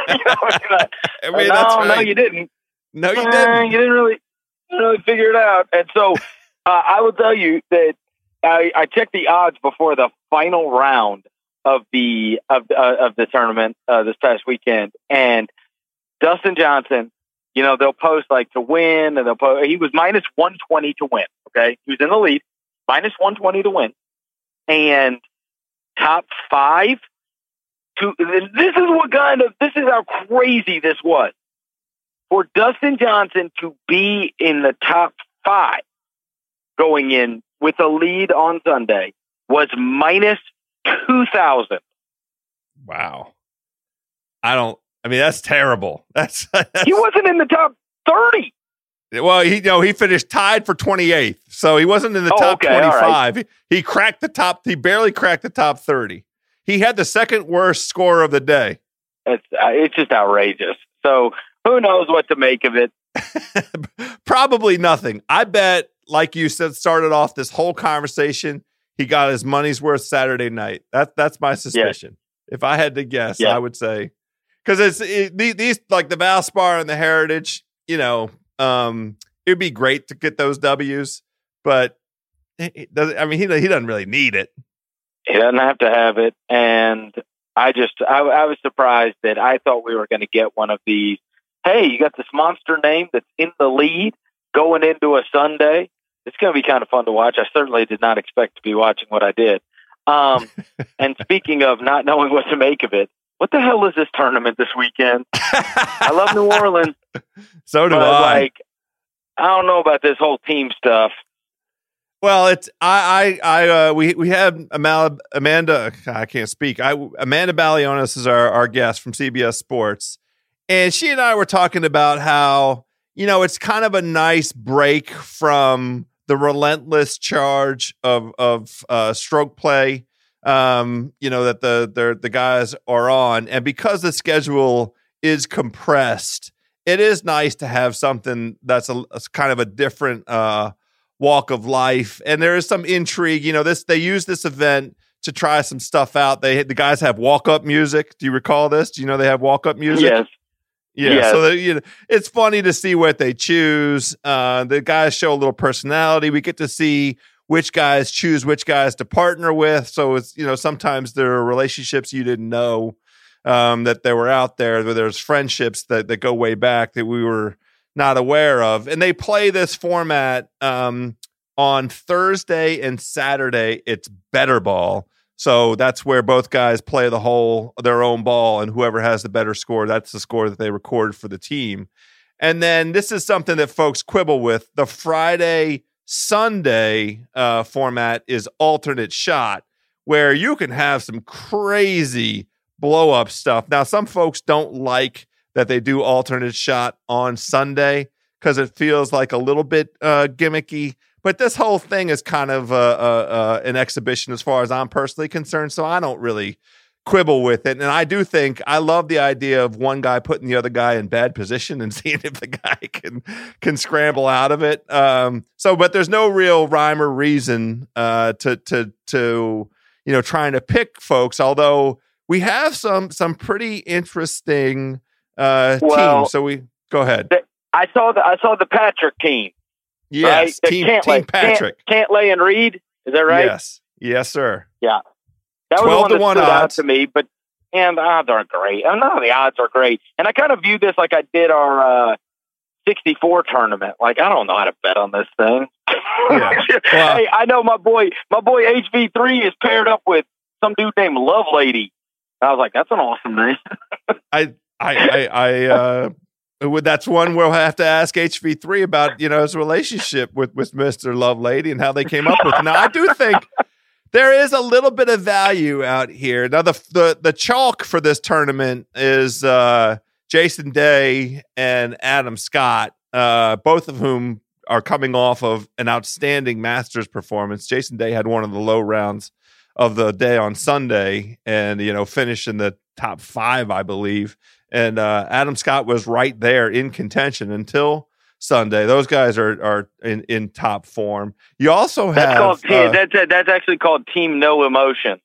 like, I mean, no, that's right. no, you didn't. No, you Uh, didn't. You didn't really, you didn't really figure it out. And so uh, I will tell you that I, I checked the odds before the final round of the of uh, of the tournament uh, this past weekend, and Dustin Johnson, you know, they'll post like to win, and they'll post, he was minus one twenty to win. Okay, he was in the lead, minus one twenty to win, and top five. To this is what kind of this is how crazy this was for Dustin Johnson to be in the top five going in with a lead on Sunday was minus two thousand. Wow. I don't, I mean, that's terrible. That's, that's He wasn't in the top thirty. well, he, you know, he finished tied for twenty-eighth. So he wasn't in the Oh, top okay, all right. twenty-five. He, he cracked the top, he barely cracked the top thirty. He had the second worst score of the day. It's uh, it's just outrageous. So who knows what to make of it? Probably nothing. I bet, like you said, started off this whole conversation, he got his money's worth Saturday night. That, that's my suspicion. If I had to guess, Yeah. I would say, because it's it, these, these, like the Valspar and the Heritage, you know, um, it'd be great to get those W's, but it doesn't, I mean, he, he doesn't really need it. He doesn't have to have it. And I just, I, I was surprised that I thought we were going to get one of these. Hey, you got this monster name that's in the lead going into a Sunday. It's going to be kind of fun to watch. I certainly did not expect to be watching what I did. Um, and speaking of not knowing what to make of it, what the hell is this tournament this weekend? I love New Orleans. So do but I. Like, I don't know about this whole team stuff. Well, it's I I I uh, we we had Amanda, Amanda I can't speak. I Amanda Balionis is our our guest from C B S Sports, and she and I were talking about how, you know, it's kind of a nice break from the relentless charge of of uh, stroke play, um, you know, that the the the guys are on, and because the schedule is compressed, it is nice to have something that's a, a kind of a different uh, walk of life, and there is some intrigue. You know, this they use this event to try some stuff out. They the guys have walk up music. Do you recall this? Do you know they have walk up music? Yes. Yeah, Yes. so that, you know, it's funny to see what they choose. Uh, the guys show a little personality. We get to see which guys choose which guys to partner with. So it's, you know, sometimes there are relationships you didn't know um, that they were out there. Where there's friendships that, that go way back that we were not aware of. And they play this format um, on Thursday and Saturday. It's better ball. So that's where both guys play the whole their own ball, and whoever has the better score, that's the score that they record for the team. And then this is something that folks quibble with. The Friday Sunday uh, format is alternate shot, where you can have some crazy blow up stuff. Now, some folks don't like that they do alternate shot on Sunday because it feels like a little bit uh, gimmicky. But this whole thing is kind of uh, uh, uh, an exhibition as far as I'm personally concerned, so I don't really quibble with it. And I do think I love the idea of one guy putting the other guy in bad position and seeing if the guy can can scramble out of it. Um, so, but there's no real rhyme or reason uh, to to to you know trying to pick folks. Although we have some some pretty interesting uh, well, teams. So we go ahead. The, I saw the I saw the Patrick team. Yes, right? team, Cantlay, team Patrick. Cant, Cantlay and Reed. Is that right? Yes, yes, sir. Yeah. That was the one that one stood odds. out to me, but and the odds aren't great. I mean, none of the odds are great. And I kind of view this like I did our uh, sixty-four tournament. Like, I don't know how to bet on this thing. Yeah. Well, hey, I know my boy, my boy H V three is paired up with some dude named Love Lady. I was like, that's an awesome name. I, I, I, I uh, that's one we'll have to ask H V three about, you know, his relationship with, with Mister Love Lady and how they came up with it. Now, I do think there is a little bit of value out here. Now, the the the chalk for this tournament is uh, Jason Day and Adam Scott, uh, both of whom are coming off of an outstanding Masters performance. Jason Day had one of the low rounds of the day on Sunday and, you know, finished in the top five, I believe. And uh, Adam Scott was right there in contention until Sunday. Those guys are are in, in top form. You also have that's called uh, that's that's actually called Team No Emotion.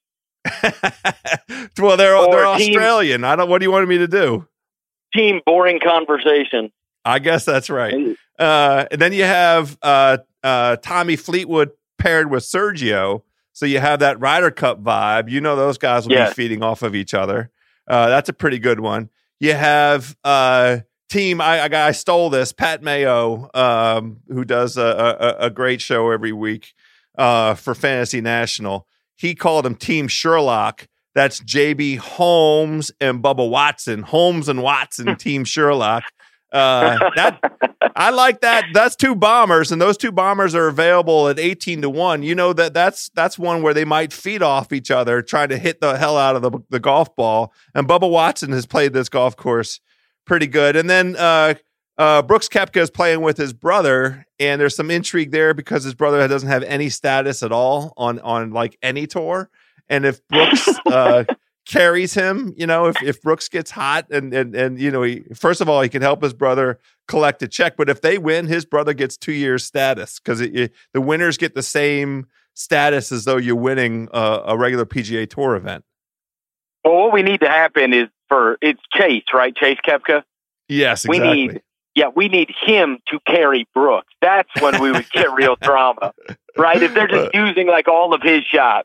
well, they're Or they're team, Australian. I don't. What do you want me to do? Team Boring Conversation. I guess that's right. Uh, and then you have uh, uh, Tommy Fleetwood paired with Sergio. So you have that Ryder Cup vibe. You know those guys will yes. be feeding off of each other. Uh, that's a pretty good one. You have uh, team. I, I I stole this. Pat Mayo, um, who does a, a, a great show every week uh, for Fantasy National. He called him Team Sherlock. That's J B Holmes and Bubba Watson. Holmes and Watson, Team Sherlock. Uh, that I like that. That's two bombers, and those two bombers are available at eighteen to one. You know that that's that's one where they might feed off each other, trying to hit the hell out of the the golf ball. And Bubba Watson has played this golf course pretty good. And then uh, uh, Brooks Koepka is playing with his brother, and there's some intrigue there because his brother doesn't have any status at all on on like any tour. And if Brooks uh, carries him, you know, if, if Brooks gets hot and, and, and, you know, he, first of all, he can help his brother collect a check, but if they win, his brother gets two years status because the winners get the same status as though you're winning a, a regular P G A Tour event. Well, what we need to happen is for it's Chase, right? Chase Koepka. Yes, exactly. We need, yeah, we need him to carry Brooks. That's when we would get real drama, right? If they're just using like all of his shots.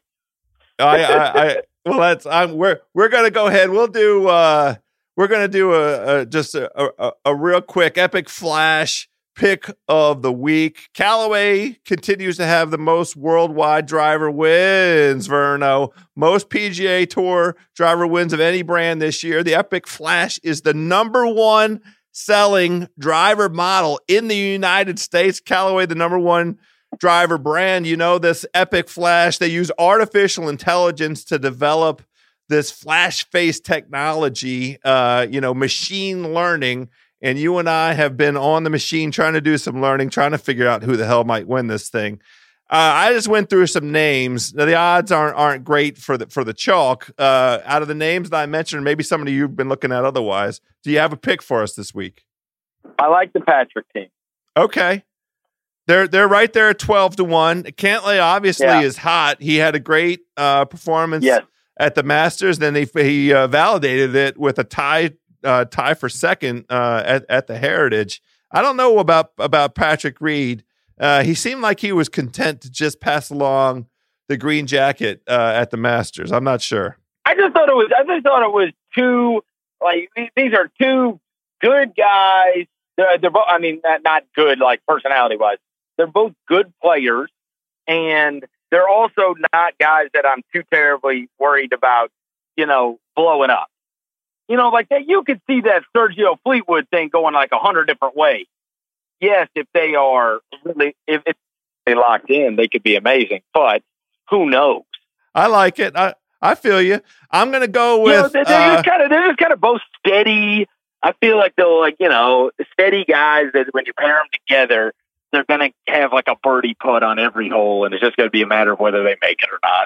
I, I, I well, that's I'm, we're we're gonna go ahead. We'll do uh, we're gonna do a, a just a, a a real quick epic flash pick of the week. Callaway continues to have the most worldwide driver wins. Verno, most P G A Tour driver wins of any brand this year. The Epic Flash is the number one selling driver model in the United States. Callaway, the number one driver brand. You know, this Epic Flash, they use artificial intelligence to develop this flash face technology, uh, you know, machine learning. And you and I have been on the machine trying to do some learning, trying to figure out who the hell might win this thing. Uh, I just went through some names. Now, the odds aren't aren't great for the for the chalk. Uh, out of the names that I mentioned, maybe some of you've been looking at otherwise. Do you have a pick for us this week? I like the Patrick team. Okay. They're they're right there at twelve to one. Cantlay obviously yeah. is hot. He had a great uh, performance yes. at the Masters. Then he he uh, validated it with a tie uh, tie for second uh, at at the Heritage. I don't know about about Patrick Reed. Uh, he seemed like he was content to just pass along the green jacket uh, at the Masters. I'm not sure. I just thought it was. I just thought it was two. Like these are two good guys. They're, they're both. I mean, not, not good like personality wise. They're both good players, and they're also not guys that I'm too terribly worried about, you know, blowing up. You know, like that, you could see that Sergio Fleetwood thing going like a hundred different ways. Yes, if they are really, if, if they locked in, they could be amazing, but who knows? I like it. I, I feel you. I'm going to go with, you know, they're, they're uh, just kind of, they're just kind of both steady. I feel like they're like, you know, steady guys that when you pair them together, they're going to have like a birdie putt on every hole, and it's just going to be a matter of whether they make it or not.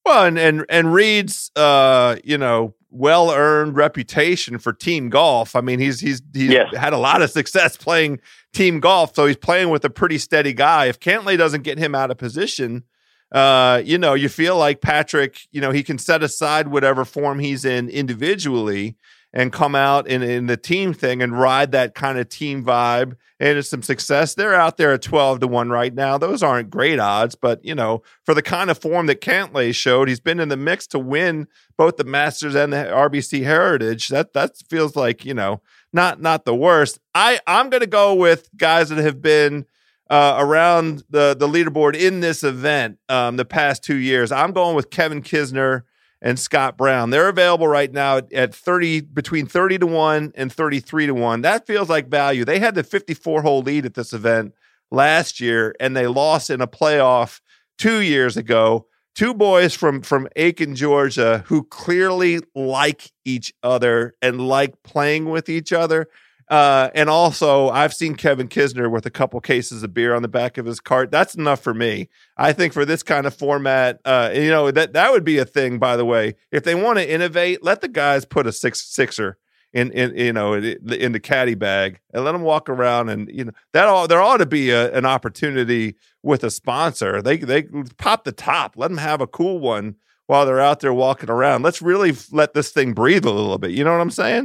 Well, and and, and Reed's, uh, you know, well-earned reputation for team golf. I mean, he's he's he's yes. had a lot of success playing team golf, so he's playing with a pretty steady guy. If Cantlay doesn't get him out of position, uh, you know, you feel like Patrick, you know, he can set aside whatever form he's in individually and come out in, in the team thing and ride that kind of team vibe. And it's some success. They're out there at twelve to one right now. Those aren't great odds, but, you know, for the kind of form that Cantlay showed, he's been in the mix to win both the Masters and the R B C Heritage. That that feels like, you know, not not the worst. I, I'm going to go with guys that have been uh, around the, the leaderboard in this event um, the past two years. I'm going with Kevin Kisner and Scott Brown. They're available right now at, at thirty, between thirty to one and thirty-three to one. That feels like value. They had the fifty-four hole lead at this event last year, and they lost in a playoff two years ago. Two boys from, from Aiken, Georgia, who clearly like each other and like playing with each other. Uh, and also, I've seen Kevin Kisner with a couple cases of beer on the back of his cart. That's enough for me. I think for this kind of format, uh, you know, that that would be a thing, by the way. If they want to innovate, let the guys put a six sixer in, in you know, in, in the caddy bag and let them walk around. And, you know, that all, there ought to be a, an opportunity with a sponsor. They, they pop the top, let them have a cool one while they're out there walking around. Let's really let this thing breathe a little bit. You know what I'm saying?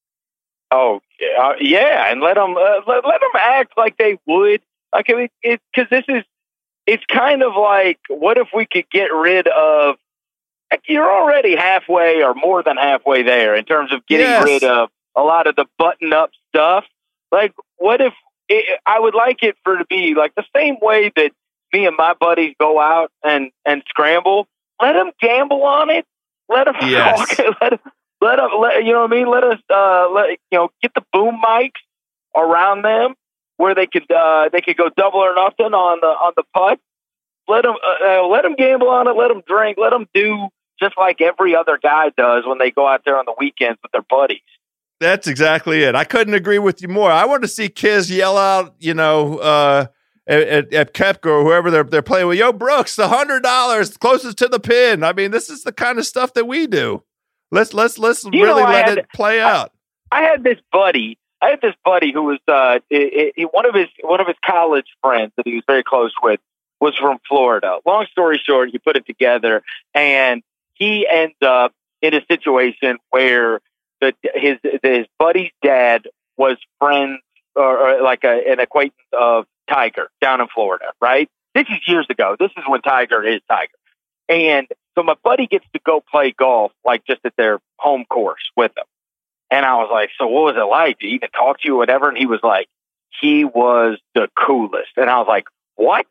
Oh, uh, yeah, and let them uh, let, let them act like they would. Like, because it, it, this is, it's kind of like, what if we could get rid of? Like, you're already halfway or more than halfway there in terms of getting yes. rid of a lot of the button-up stuff. Like, what if it, I would like it for it to be like the same way that me and my buddies go out and and scramble. Let them gamble on it. Let them yes. talk. Let them. Let us, let, you know what I mean? Let us, uh, let, you know, get the boom mics around them where they could, uh, they could go double or nothing on the on the putt. Let them, uh, uh, let them gamble on it. Let them drink. Let them do just like every other guy does when they go out there on the weekends with their buddies. That's exactly it. I couldn't agree with you more. I want to see Kiz yell out, you know, uh, at, at Koepka or whoever they're they're playing with. Yo, Brooks, the hundred dollars closest to the pin. I mean, this is the kind of stuff that we do. Let's let's let's you really know, let had, it play out. I, I had this buddy. I had this buddy who was uh, it, it, one of his one of his college friends that he was very close with was from Florida. Long story short, he put it together, and he ends up in a situation where the his his buddy's dad was friends or, or like a, an acquaintance of Tiger down in Florida. Right? This is years ago. This is when Tiger is Tiger, and so my buddy gets to go play golf, like just at their home course with him. And I was like, so what was it like? Did he even talk to you or whatever? And he was like, he was the coolest. And I was like, what?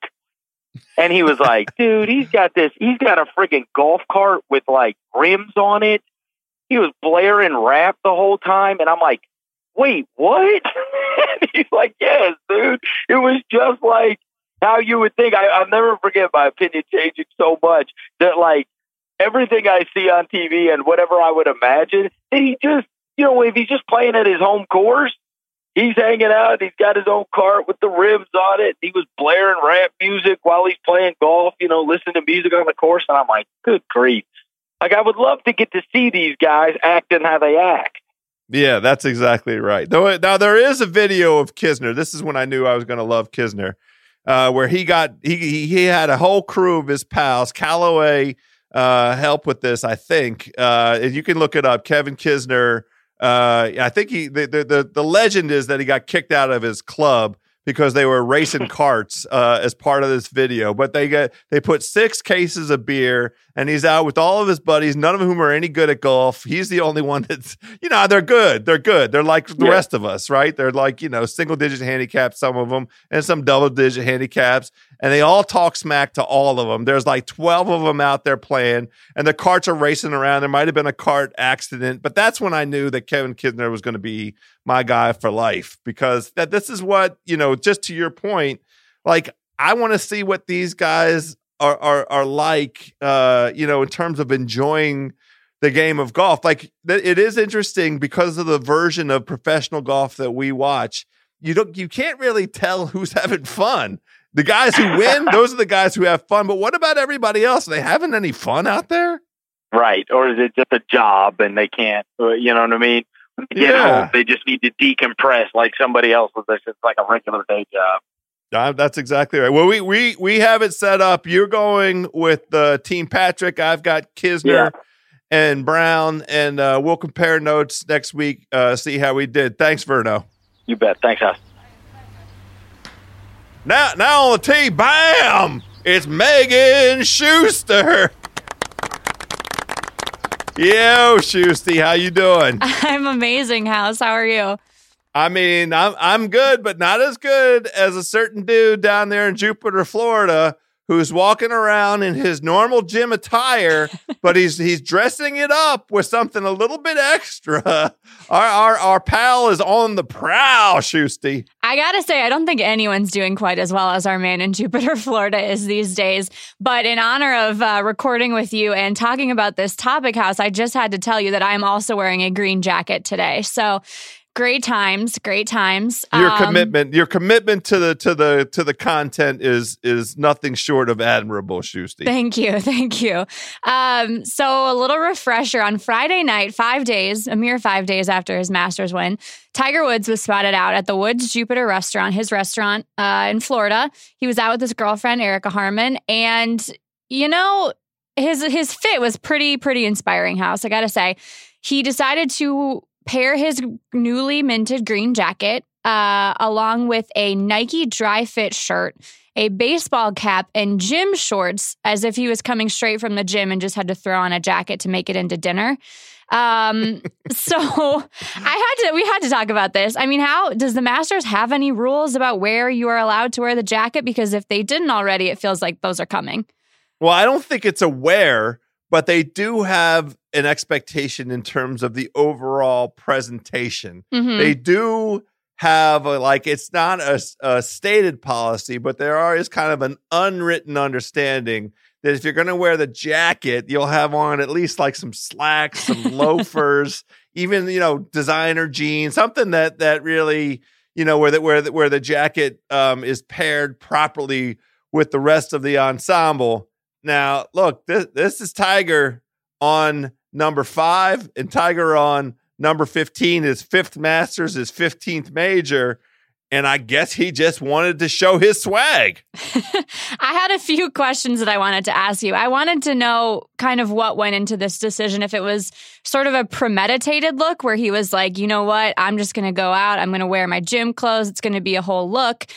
And he was like, dude, he's got this, he's got a friggin' golf cart with like rims on it. He was blaring rap the whole time. And I'm like, wait, what? And he's like, yes, dude. It was just like how you would think. I, I'll never forget my opinion changing so much that like, everything I see on T V and whatever I would imagine, that he just, you know, if he's just playing at his home course, he's hanging out, he's got his own cart with the rims on it. He was blaring rap music while he's playing golf, you know, listening to music on the course. And I'm like, good grief. Like, I would love to get to see these guys acting how they act. Yeah, that's exactly right. Though now there is a video of Kisner. This is when I knew I was going to love Kisner, uh, where he got, he, he had a whole crew of his pals, Callaway, Uh, help with this, I think. Uh, you can look it up. Kevin Kisner. Uh, I think he the, the the the legend is that he got kicked out of his club because they were racing carts uh, as part of this video. But they get they put six cases of beer, and he's out with all of his buddies, none of whom are any good at golf. He's the only one that's, you know, they're good. They're good. They're like the yeah. rest of us, right? They're like, you know, single digit handicaps, some of them, and some double digit handicaps. And they all talk smack to all of them. There's like twelve of them out there playing, and the carts are racing around. There might have been a cart accident, but that's when I knew that Kevin Kisner was going to be my guy for life, because that this is what, you know, just to your point, like, I want to see what these guys are are, are like, uh, you know, in terms of enjoying the game of golf. Like, it is interesting because of the version of professional golf that we watch. You don't, you can't really tell who's having fun. The guys who win, those are the guys who have fun. But what about everybody else? Are they having any fun out there? Right. Or is it just a job and they can't, you know what I mean? When they get Yeah. home, they just need to decompress like somebody else was. It's just like a regular day job. Uh, that's exactly right. Well, we, we, we have it set up. You're going with uh, Team Patrick. I've got Kisner Yeah. and Brown, and uh, we'll compare notes next week, uh, see how we did. Thanks, Verno. You bet. Thanks, House. Now, now on the tee, bam! It's Megan Schuster. Yo, Schusty, how you doing? I'm amazing, House. How are you? I mean, I'm I'm good, but not as good as a certain dude down there in Jupiter, Florida, who's walking around in his normal gym attire, but he's he's dressing it up with something a little bit extra. Our our our pal is on the prowl, Schusty. I gotta say, I don't think anyone's doing quite as well as our man in Jupiter, Florida is these days. But in honor of uh, recording with you and talking about this topic, House, I just had to tell you that I'm also wearing a green jacket today. So great times, great times. Your Um, commitment, your commitment to the to the to the content is is nothing short of admirable, Schusty. Thank you. Thank you. Um, so a little refresher on Friday night, five days, a mere five days after his Masters win, Tiger Woods was spotted out at the Woods Jupiter restaurant, his restaurant uh, in Florida. He was out with his girlfriend, Erica Harmon. And, you know, his, his fit was pretty, pretty inspiring, House. I got to say, he decided to pair his newly minted green jacket uh, along with a Nike dry fit shirt, a baseball cap, and gym shorts, as if he was coming straight from the gym and just had to throw on a jacket to make it into dinner. Um, so I had to, we had to talk about this. I mean, how does the Masters have any rules about where you are allowed to wear the jacket? Because if they didn't already, it feels like those are coming. Well, I don't think it's a wear, but they do have an expectation in terms of the overall presentation. Mhm. They do have a, like, it's not a, a stated policy, but there are is kind of an unwritten understanding that if you're going to wear the jacket, you'll have on at least like some slacks, some loafers, even, you know, designer jeans, something that, that really, you know, where the, where the, where the jacket um, is paired properly with the rest of the ensemble. Now, look, this, this is Tiger on number five and Tiger on number fifteen, his fifth Masters, his fifteenth major. And I guess he just wanted to show his swag. I had a few questions that I wanted to ask you. I wanted to know kind of what went into this decision, if it was sort of a premeditated look where he was like, you know what, I'm just going to go out, I'm going to wear my gym clothes, it's going to be a whole look,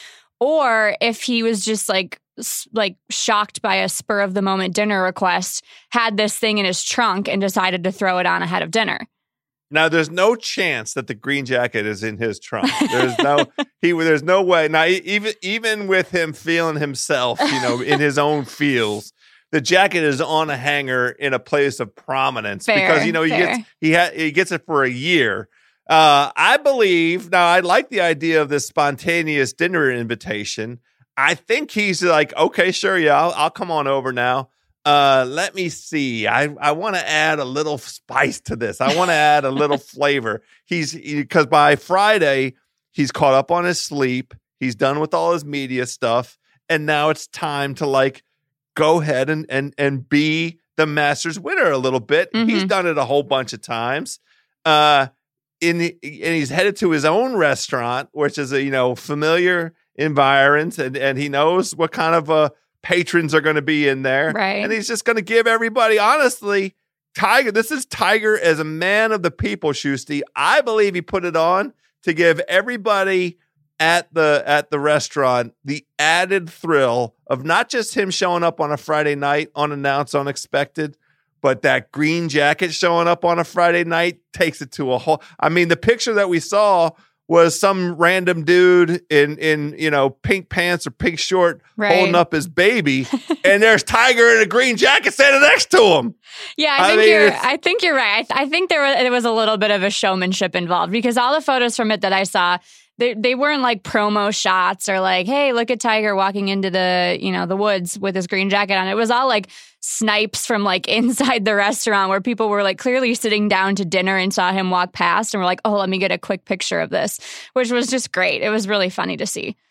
or if he was just like, like shocked by a spur of the moment dinner request, had this thing in his trunk and decided to throw it on ahead of dinner. Now, there's no chance that the green jacket is in his trunk. There's no he. There's no way. Now, even even with him feeling himself, you know, in his own feels, the jacket is on a hanger in a place of prominence Fair, because you know he fair. gets he ha- he gets it for a year. Uh, I believe now. I like the idea of this spontaneous dinner invitation. I think he's like, okay, sure, yeah, I'll, I'll come on over now. Uh, let me see. I, I want to add a little spice to this. I want to add a little flavor. He's because he, by Friday, he's caught up on his sleep. He's done with all his media stuff. And now it's time to like go ahead and, and, and be the Masters winner a little bit. Mm-hmm. He's done it a whole bunch of times. Uh, in the, and he's headed to his own restaurant, which is a, you know, familiar environment. And, and he knows what kind of a, patrons are going to be in there. Right. And he's just going to give everybody, honestly, Tiger, this is Tiger as a man of the people, Schusty. I believe he put it on to give everybody at the at the restaurant the added thrill of not just him showing up on a Friday night unannounced, unexpected, but that green jacket showing up on a Friday night takes it to a whole. I mean, the picture that we saw was some random dude in, in you know, pink pants or pink short Right. holding up his baby, and there's Tiger in a green jacket standing next to him. Yeah, I I think mean, you're. it's- I think you're right. I, th- I think there was, there was a little bit of a showmanship involved because all the photos from it that I saw, they they weren't like promo shots or like, hey, look at Tiger walking into the you know the woods with his green jacket on. It was all like snipes from like inside the restaurant where people were like clearly sitting down to dinner and saw him walk past and were like, oh, let me get a quick picture of this, which was just great. It was really funny to see.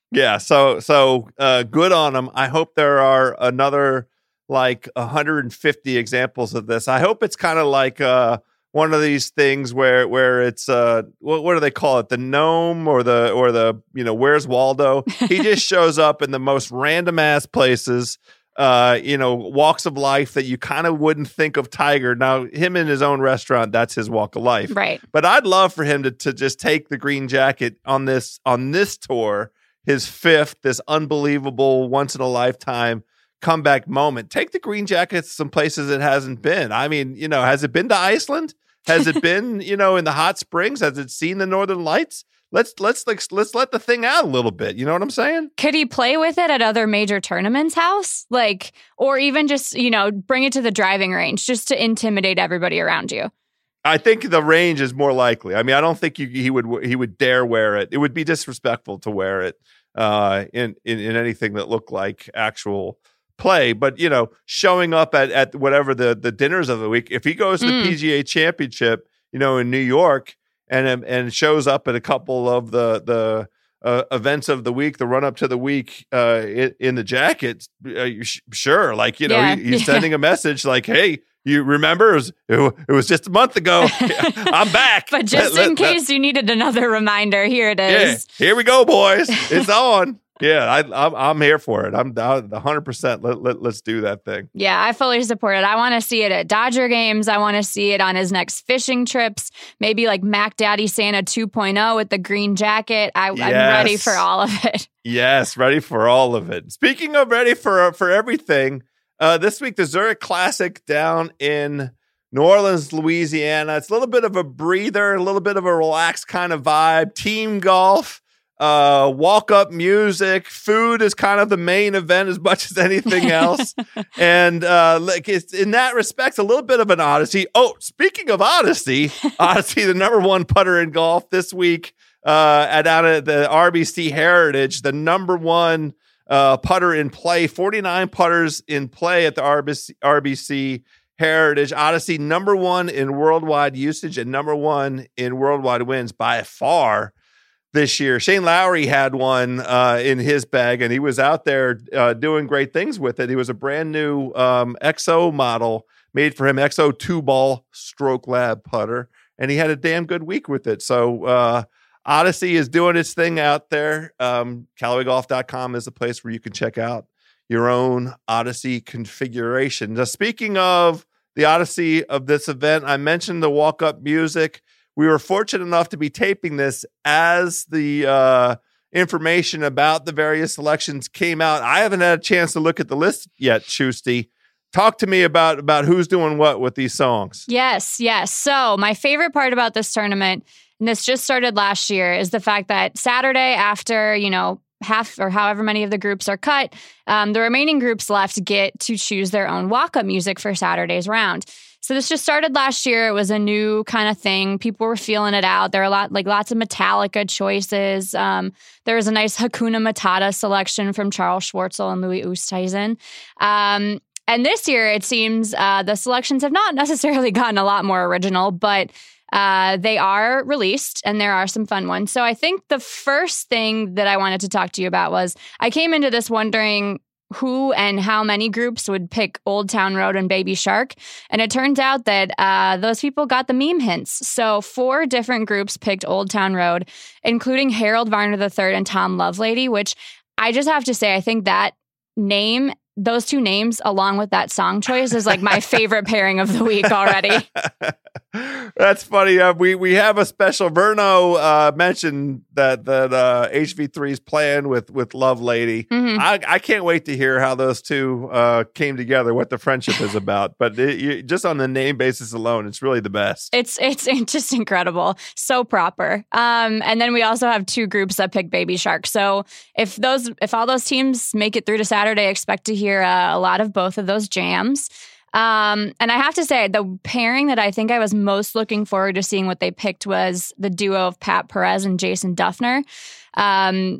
Yeah, so so uh, good on them. I hope there are another like one hundred fifty examples of this. I hope it's kind of like uh, one of these things where where it's uh, what, what do they call it? The gnome or the or the you know where's Waldo? He just shows up in the most random ass places. Uh, you know, walks of life that you kind of wouldn't think of Tiger. Now, him in his own restaurant, that's his walk of life. Right. But I'd love for him to to just take the green jacket on this on this tour, his fifth, this unbelievable once in a lifetime comeback moment. Take the green jacket to some places it hasn't been. I mean, you know, has it been to Iceland? Has it been, you know, in the hot springs? Has it seen the Northern Lights? Let's let's like let's let the thing out a little bit. You know what I'm saying? Could he play with it at other major tournaments, House? Like, or even just, you know, bring it to the driving range just to intimidate everybody around you? I think the range is more likely. I mean, I don't think you, he would he would dare wear it. It would be disrespectful to wear it uh, in, in in anything that looked like actual play. But you know, showing up at at whatever the the dinners of the week. If he goes to the Mm. P G A Championship, you know, in New York. And and shows up at a couple of the the uh, events of the week, the run up to the week uh, in, in the jacket. Uh, sh- sure, like you know, Yeah, he, he's yeah. sending a message like, "Hey, you remember? It was, it, wa- it was just a month ago. I'm back." But just Let- in let- case you needed another reminder, here it yeah, is. here we go, boys. It's on. Yeah, I, I'm I'm here for it. I'm down one hundred percent. Let, let, let's do that thing. Yeah, I fully support it. I want to see it at Dodger games. I want to see it on his next fishing trips. Maybe like Mac Daddy Santa two point oh with the green jacket. I, I'm ready Yes. for all of it. Yes, ready for all of it. Speaking of ready for for everything, uh, this week the Zurich Classic down in New Orleans, Louisiana. It's a little bit of a breather, a little bit of a relaxed kind of vibe. Team golf, uh, walk up music, food is kind of the main event as much as anything else. and uh, like it's in that respect, a little bit of an odyssey. Oh, speaking of odyssey, Odyssey, the number one putter in golf this week. Uh, at down at the R B C Heritage, the number one uh, putter in play, forty-nine putters in play at the R B C, R B C Heritage. Odyssey, number one in worldwide usage and number one in worldwide wins by far this year. Shane Lowry had one uh, in his bag, and he was out there uh, doing great things with it. He was a brand new um, X O model made for him, X O two-ball Stroke Lab putter, and he had a damn good week with it. So, uh, Odyssey is doing its thing out there. Um, Callaway Golf dot com is a place where you can check out your own Odyssey configuration. Now, speaking of the Odyssey of this event, I mentioned the walk-up music. We were fortunate enough to be taping this as the uh, information about the various selections came out. I haven't had a chance to look at the list yet, Shusty. Talk to me about, about who's doing what with these songs. Yes, yes. So my favorite part about this tournament, and this just started last year, is the fact that Saturday after, you know, half or however many of the groups are cut, um, the remaining groups left get to choose their own walk-up music for Saturday's round. So this just started last year. It was a new kind of thing. People were feeling it out. There are a lot, like lots of Metallica choices. Um, there was a nice Hakuna Matata selection from Charles Schwartzel and Louis Oosthuizen. Um, and this year, it seems uh, the selections have not necessarily gotten a lot more original, but uh, they are released and there are some fun ones. So I think the first thing that I wanted to talk to you about was I came into this wondering who and how many groups would pick Old Town Road and Baby Shark. And it turns out that uh, those people got the meme hints. So four different groups picked Old Town Road, including Harold Varner the third and Tom Lovelady, which I just have to say, I think that name, those two names, along with that song choice, is like my favorite pairing of the week already. That's funny. Uh, we we have a special. Verno uh, mentioned that that uh, H V three's playing with with Lovelady. Mhm. I I can't wait to hear how those two uh, came together, what the friendship is about. But it, you, just on the name basis alone, it's really the best. It's it's just incredible. So proper. Um, and then we also have two groups that pick Baby Shark. So if those if all those teams make it through to Saturday, expect to hear uh, a lot of both of those jams. Um, and I have to say, the pairing that I think I was most looking forward to seeing what they picked was the duo of Pat Perez and Jason Duffner. Um,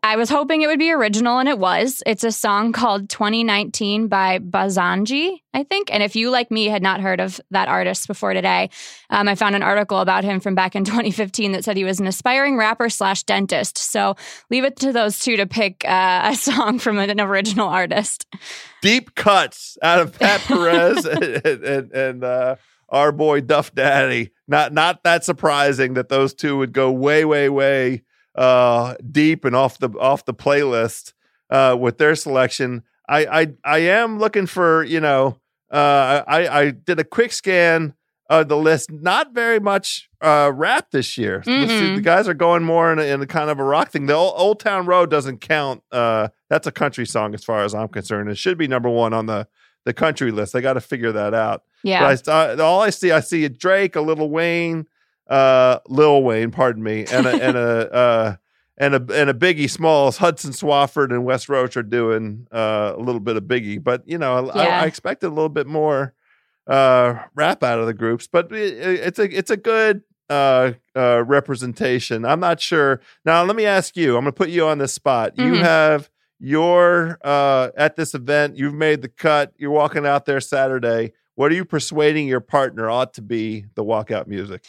I was hoping it would be original, and it was. It's a song called twenty nineteen by Bazanji, I think. And if you, like me, had not heard of that artist before today, um, I found an article about him from back in twenty fifteen that said he was an aspiring rapper slash dentist. So leave it to those two to pick uh, a song from an original artist. Deep cuts out of Pat Perez and, and, and uh, our boy Duff Daddy. Not, not that surprising that those two would go way, way, way uh deep and off the off the playlist uh with their selection. I I I am looking for, you know, uh I I did a quick scan of the list. Not very much uh rap this year. See, the guys are going more in a, in a kind of a rock thing. The old, Old Town Road doesn't count. Uh that's a country song as far as I'm concerned. It should be number one on the the country list. They got to figure that out. Yeah. But I, all I see I see a Drake, a Lil Wayne, Uh, Lil Wayne, pardon me, and a and a uh, and a and a Biggie Smalls. Hudson Swafford and Wes Roach are doing uh, a little bit of Biggie, but you know, Yeah. I, I expected a little bit more uh, rap out of the groups. But it, it's a it's a good uh, uh, representation. I'm not sure. Now, let me ask you. I'm going to put you on the spot. Mm-hmm. You have your uh, at this event. You've made the cut. You're walking out there Saturday. What are you persuading your partner ought to be the walkout music?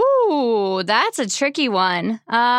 Ooh, that's a tricky one.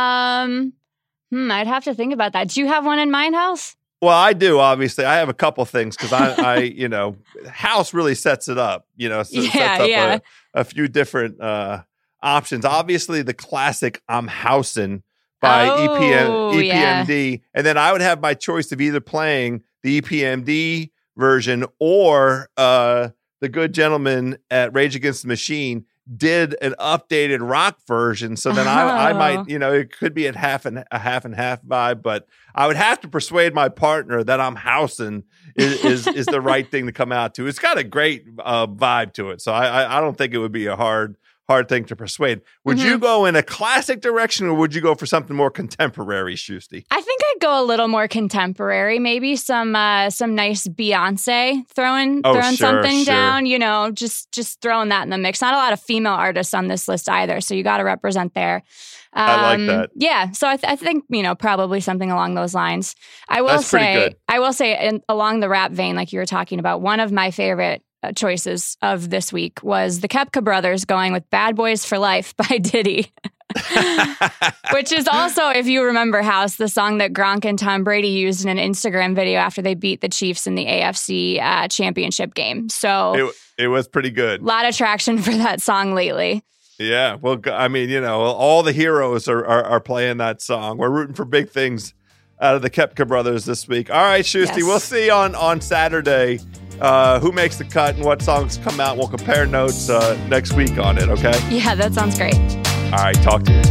Um, hmm, I'd have to think about that. Do you have one in mind, House? Well, I do, obviously. I have a couple things because I, I, you know, House really sets it up, you know, so it Yeah, sets up yeah. a, a few different uh, options. Obviously, the classic I'm Housin' by Oh, E P M, E P M D. yeah. And then I would have my choice of either playing the E P M D version or uh, the good gentleman at Rage Against the Machine did an updated rock version. So then I, I Oh. might, you know, it could be a half and a half and half vibe, but I would have to persuade my partner that I'm Housin' is, is, is the right thing to come out to. It's got a great uh, vibe to it. So I, I, I don't think it would be a hard, hard thing to persuade. Would Mm-hmm. you go in a classic direction or would you go for something more contemporary, Shusty? I think I'd go a little more contemporary. Maybe some uh, some nice Beyonce throwing Oh, throwing sure, something sure. down. You know, just just throwing that in the mix. Not a lot of female artists on this list either, so you got to represent there. Um, I like that. Yeah, so I, th- I think you know probably something along those lines. I will That's pretty say, good. I will say, in, along the rap vein, like you were talking about, one of my favorite uh, choices of this week was the Kepka Brothers going with "Bad Boys for Life" by Diddy. Which is also, if you remember, House, the song that Gronk and Tom Brady used in an Instagram video after they beat the Chiefs in the A F C uh, championship game. So It, it was pretty good. a lot of traction for that song lately. Yeah. Well, g- I mean, you know, all the heroes are, are, are playing that song. We're rooting for big things out of the Kepka Brothers this week. All right, Shusty, Yes. we'll see on, on Saturday uh, who makes the cut and what songs come out. We'll compare notes uh, next week on it, okay? Yeah, that sounds great. All right, talk to you.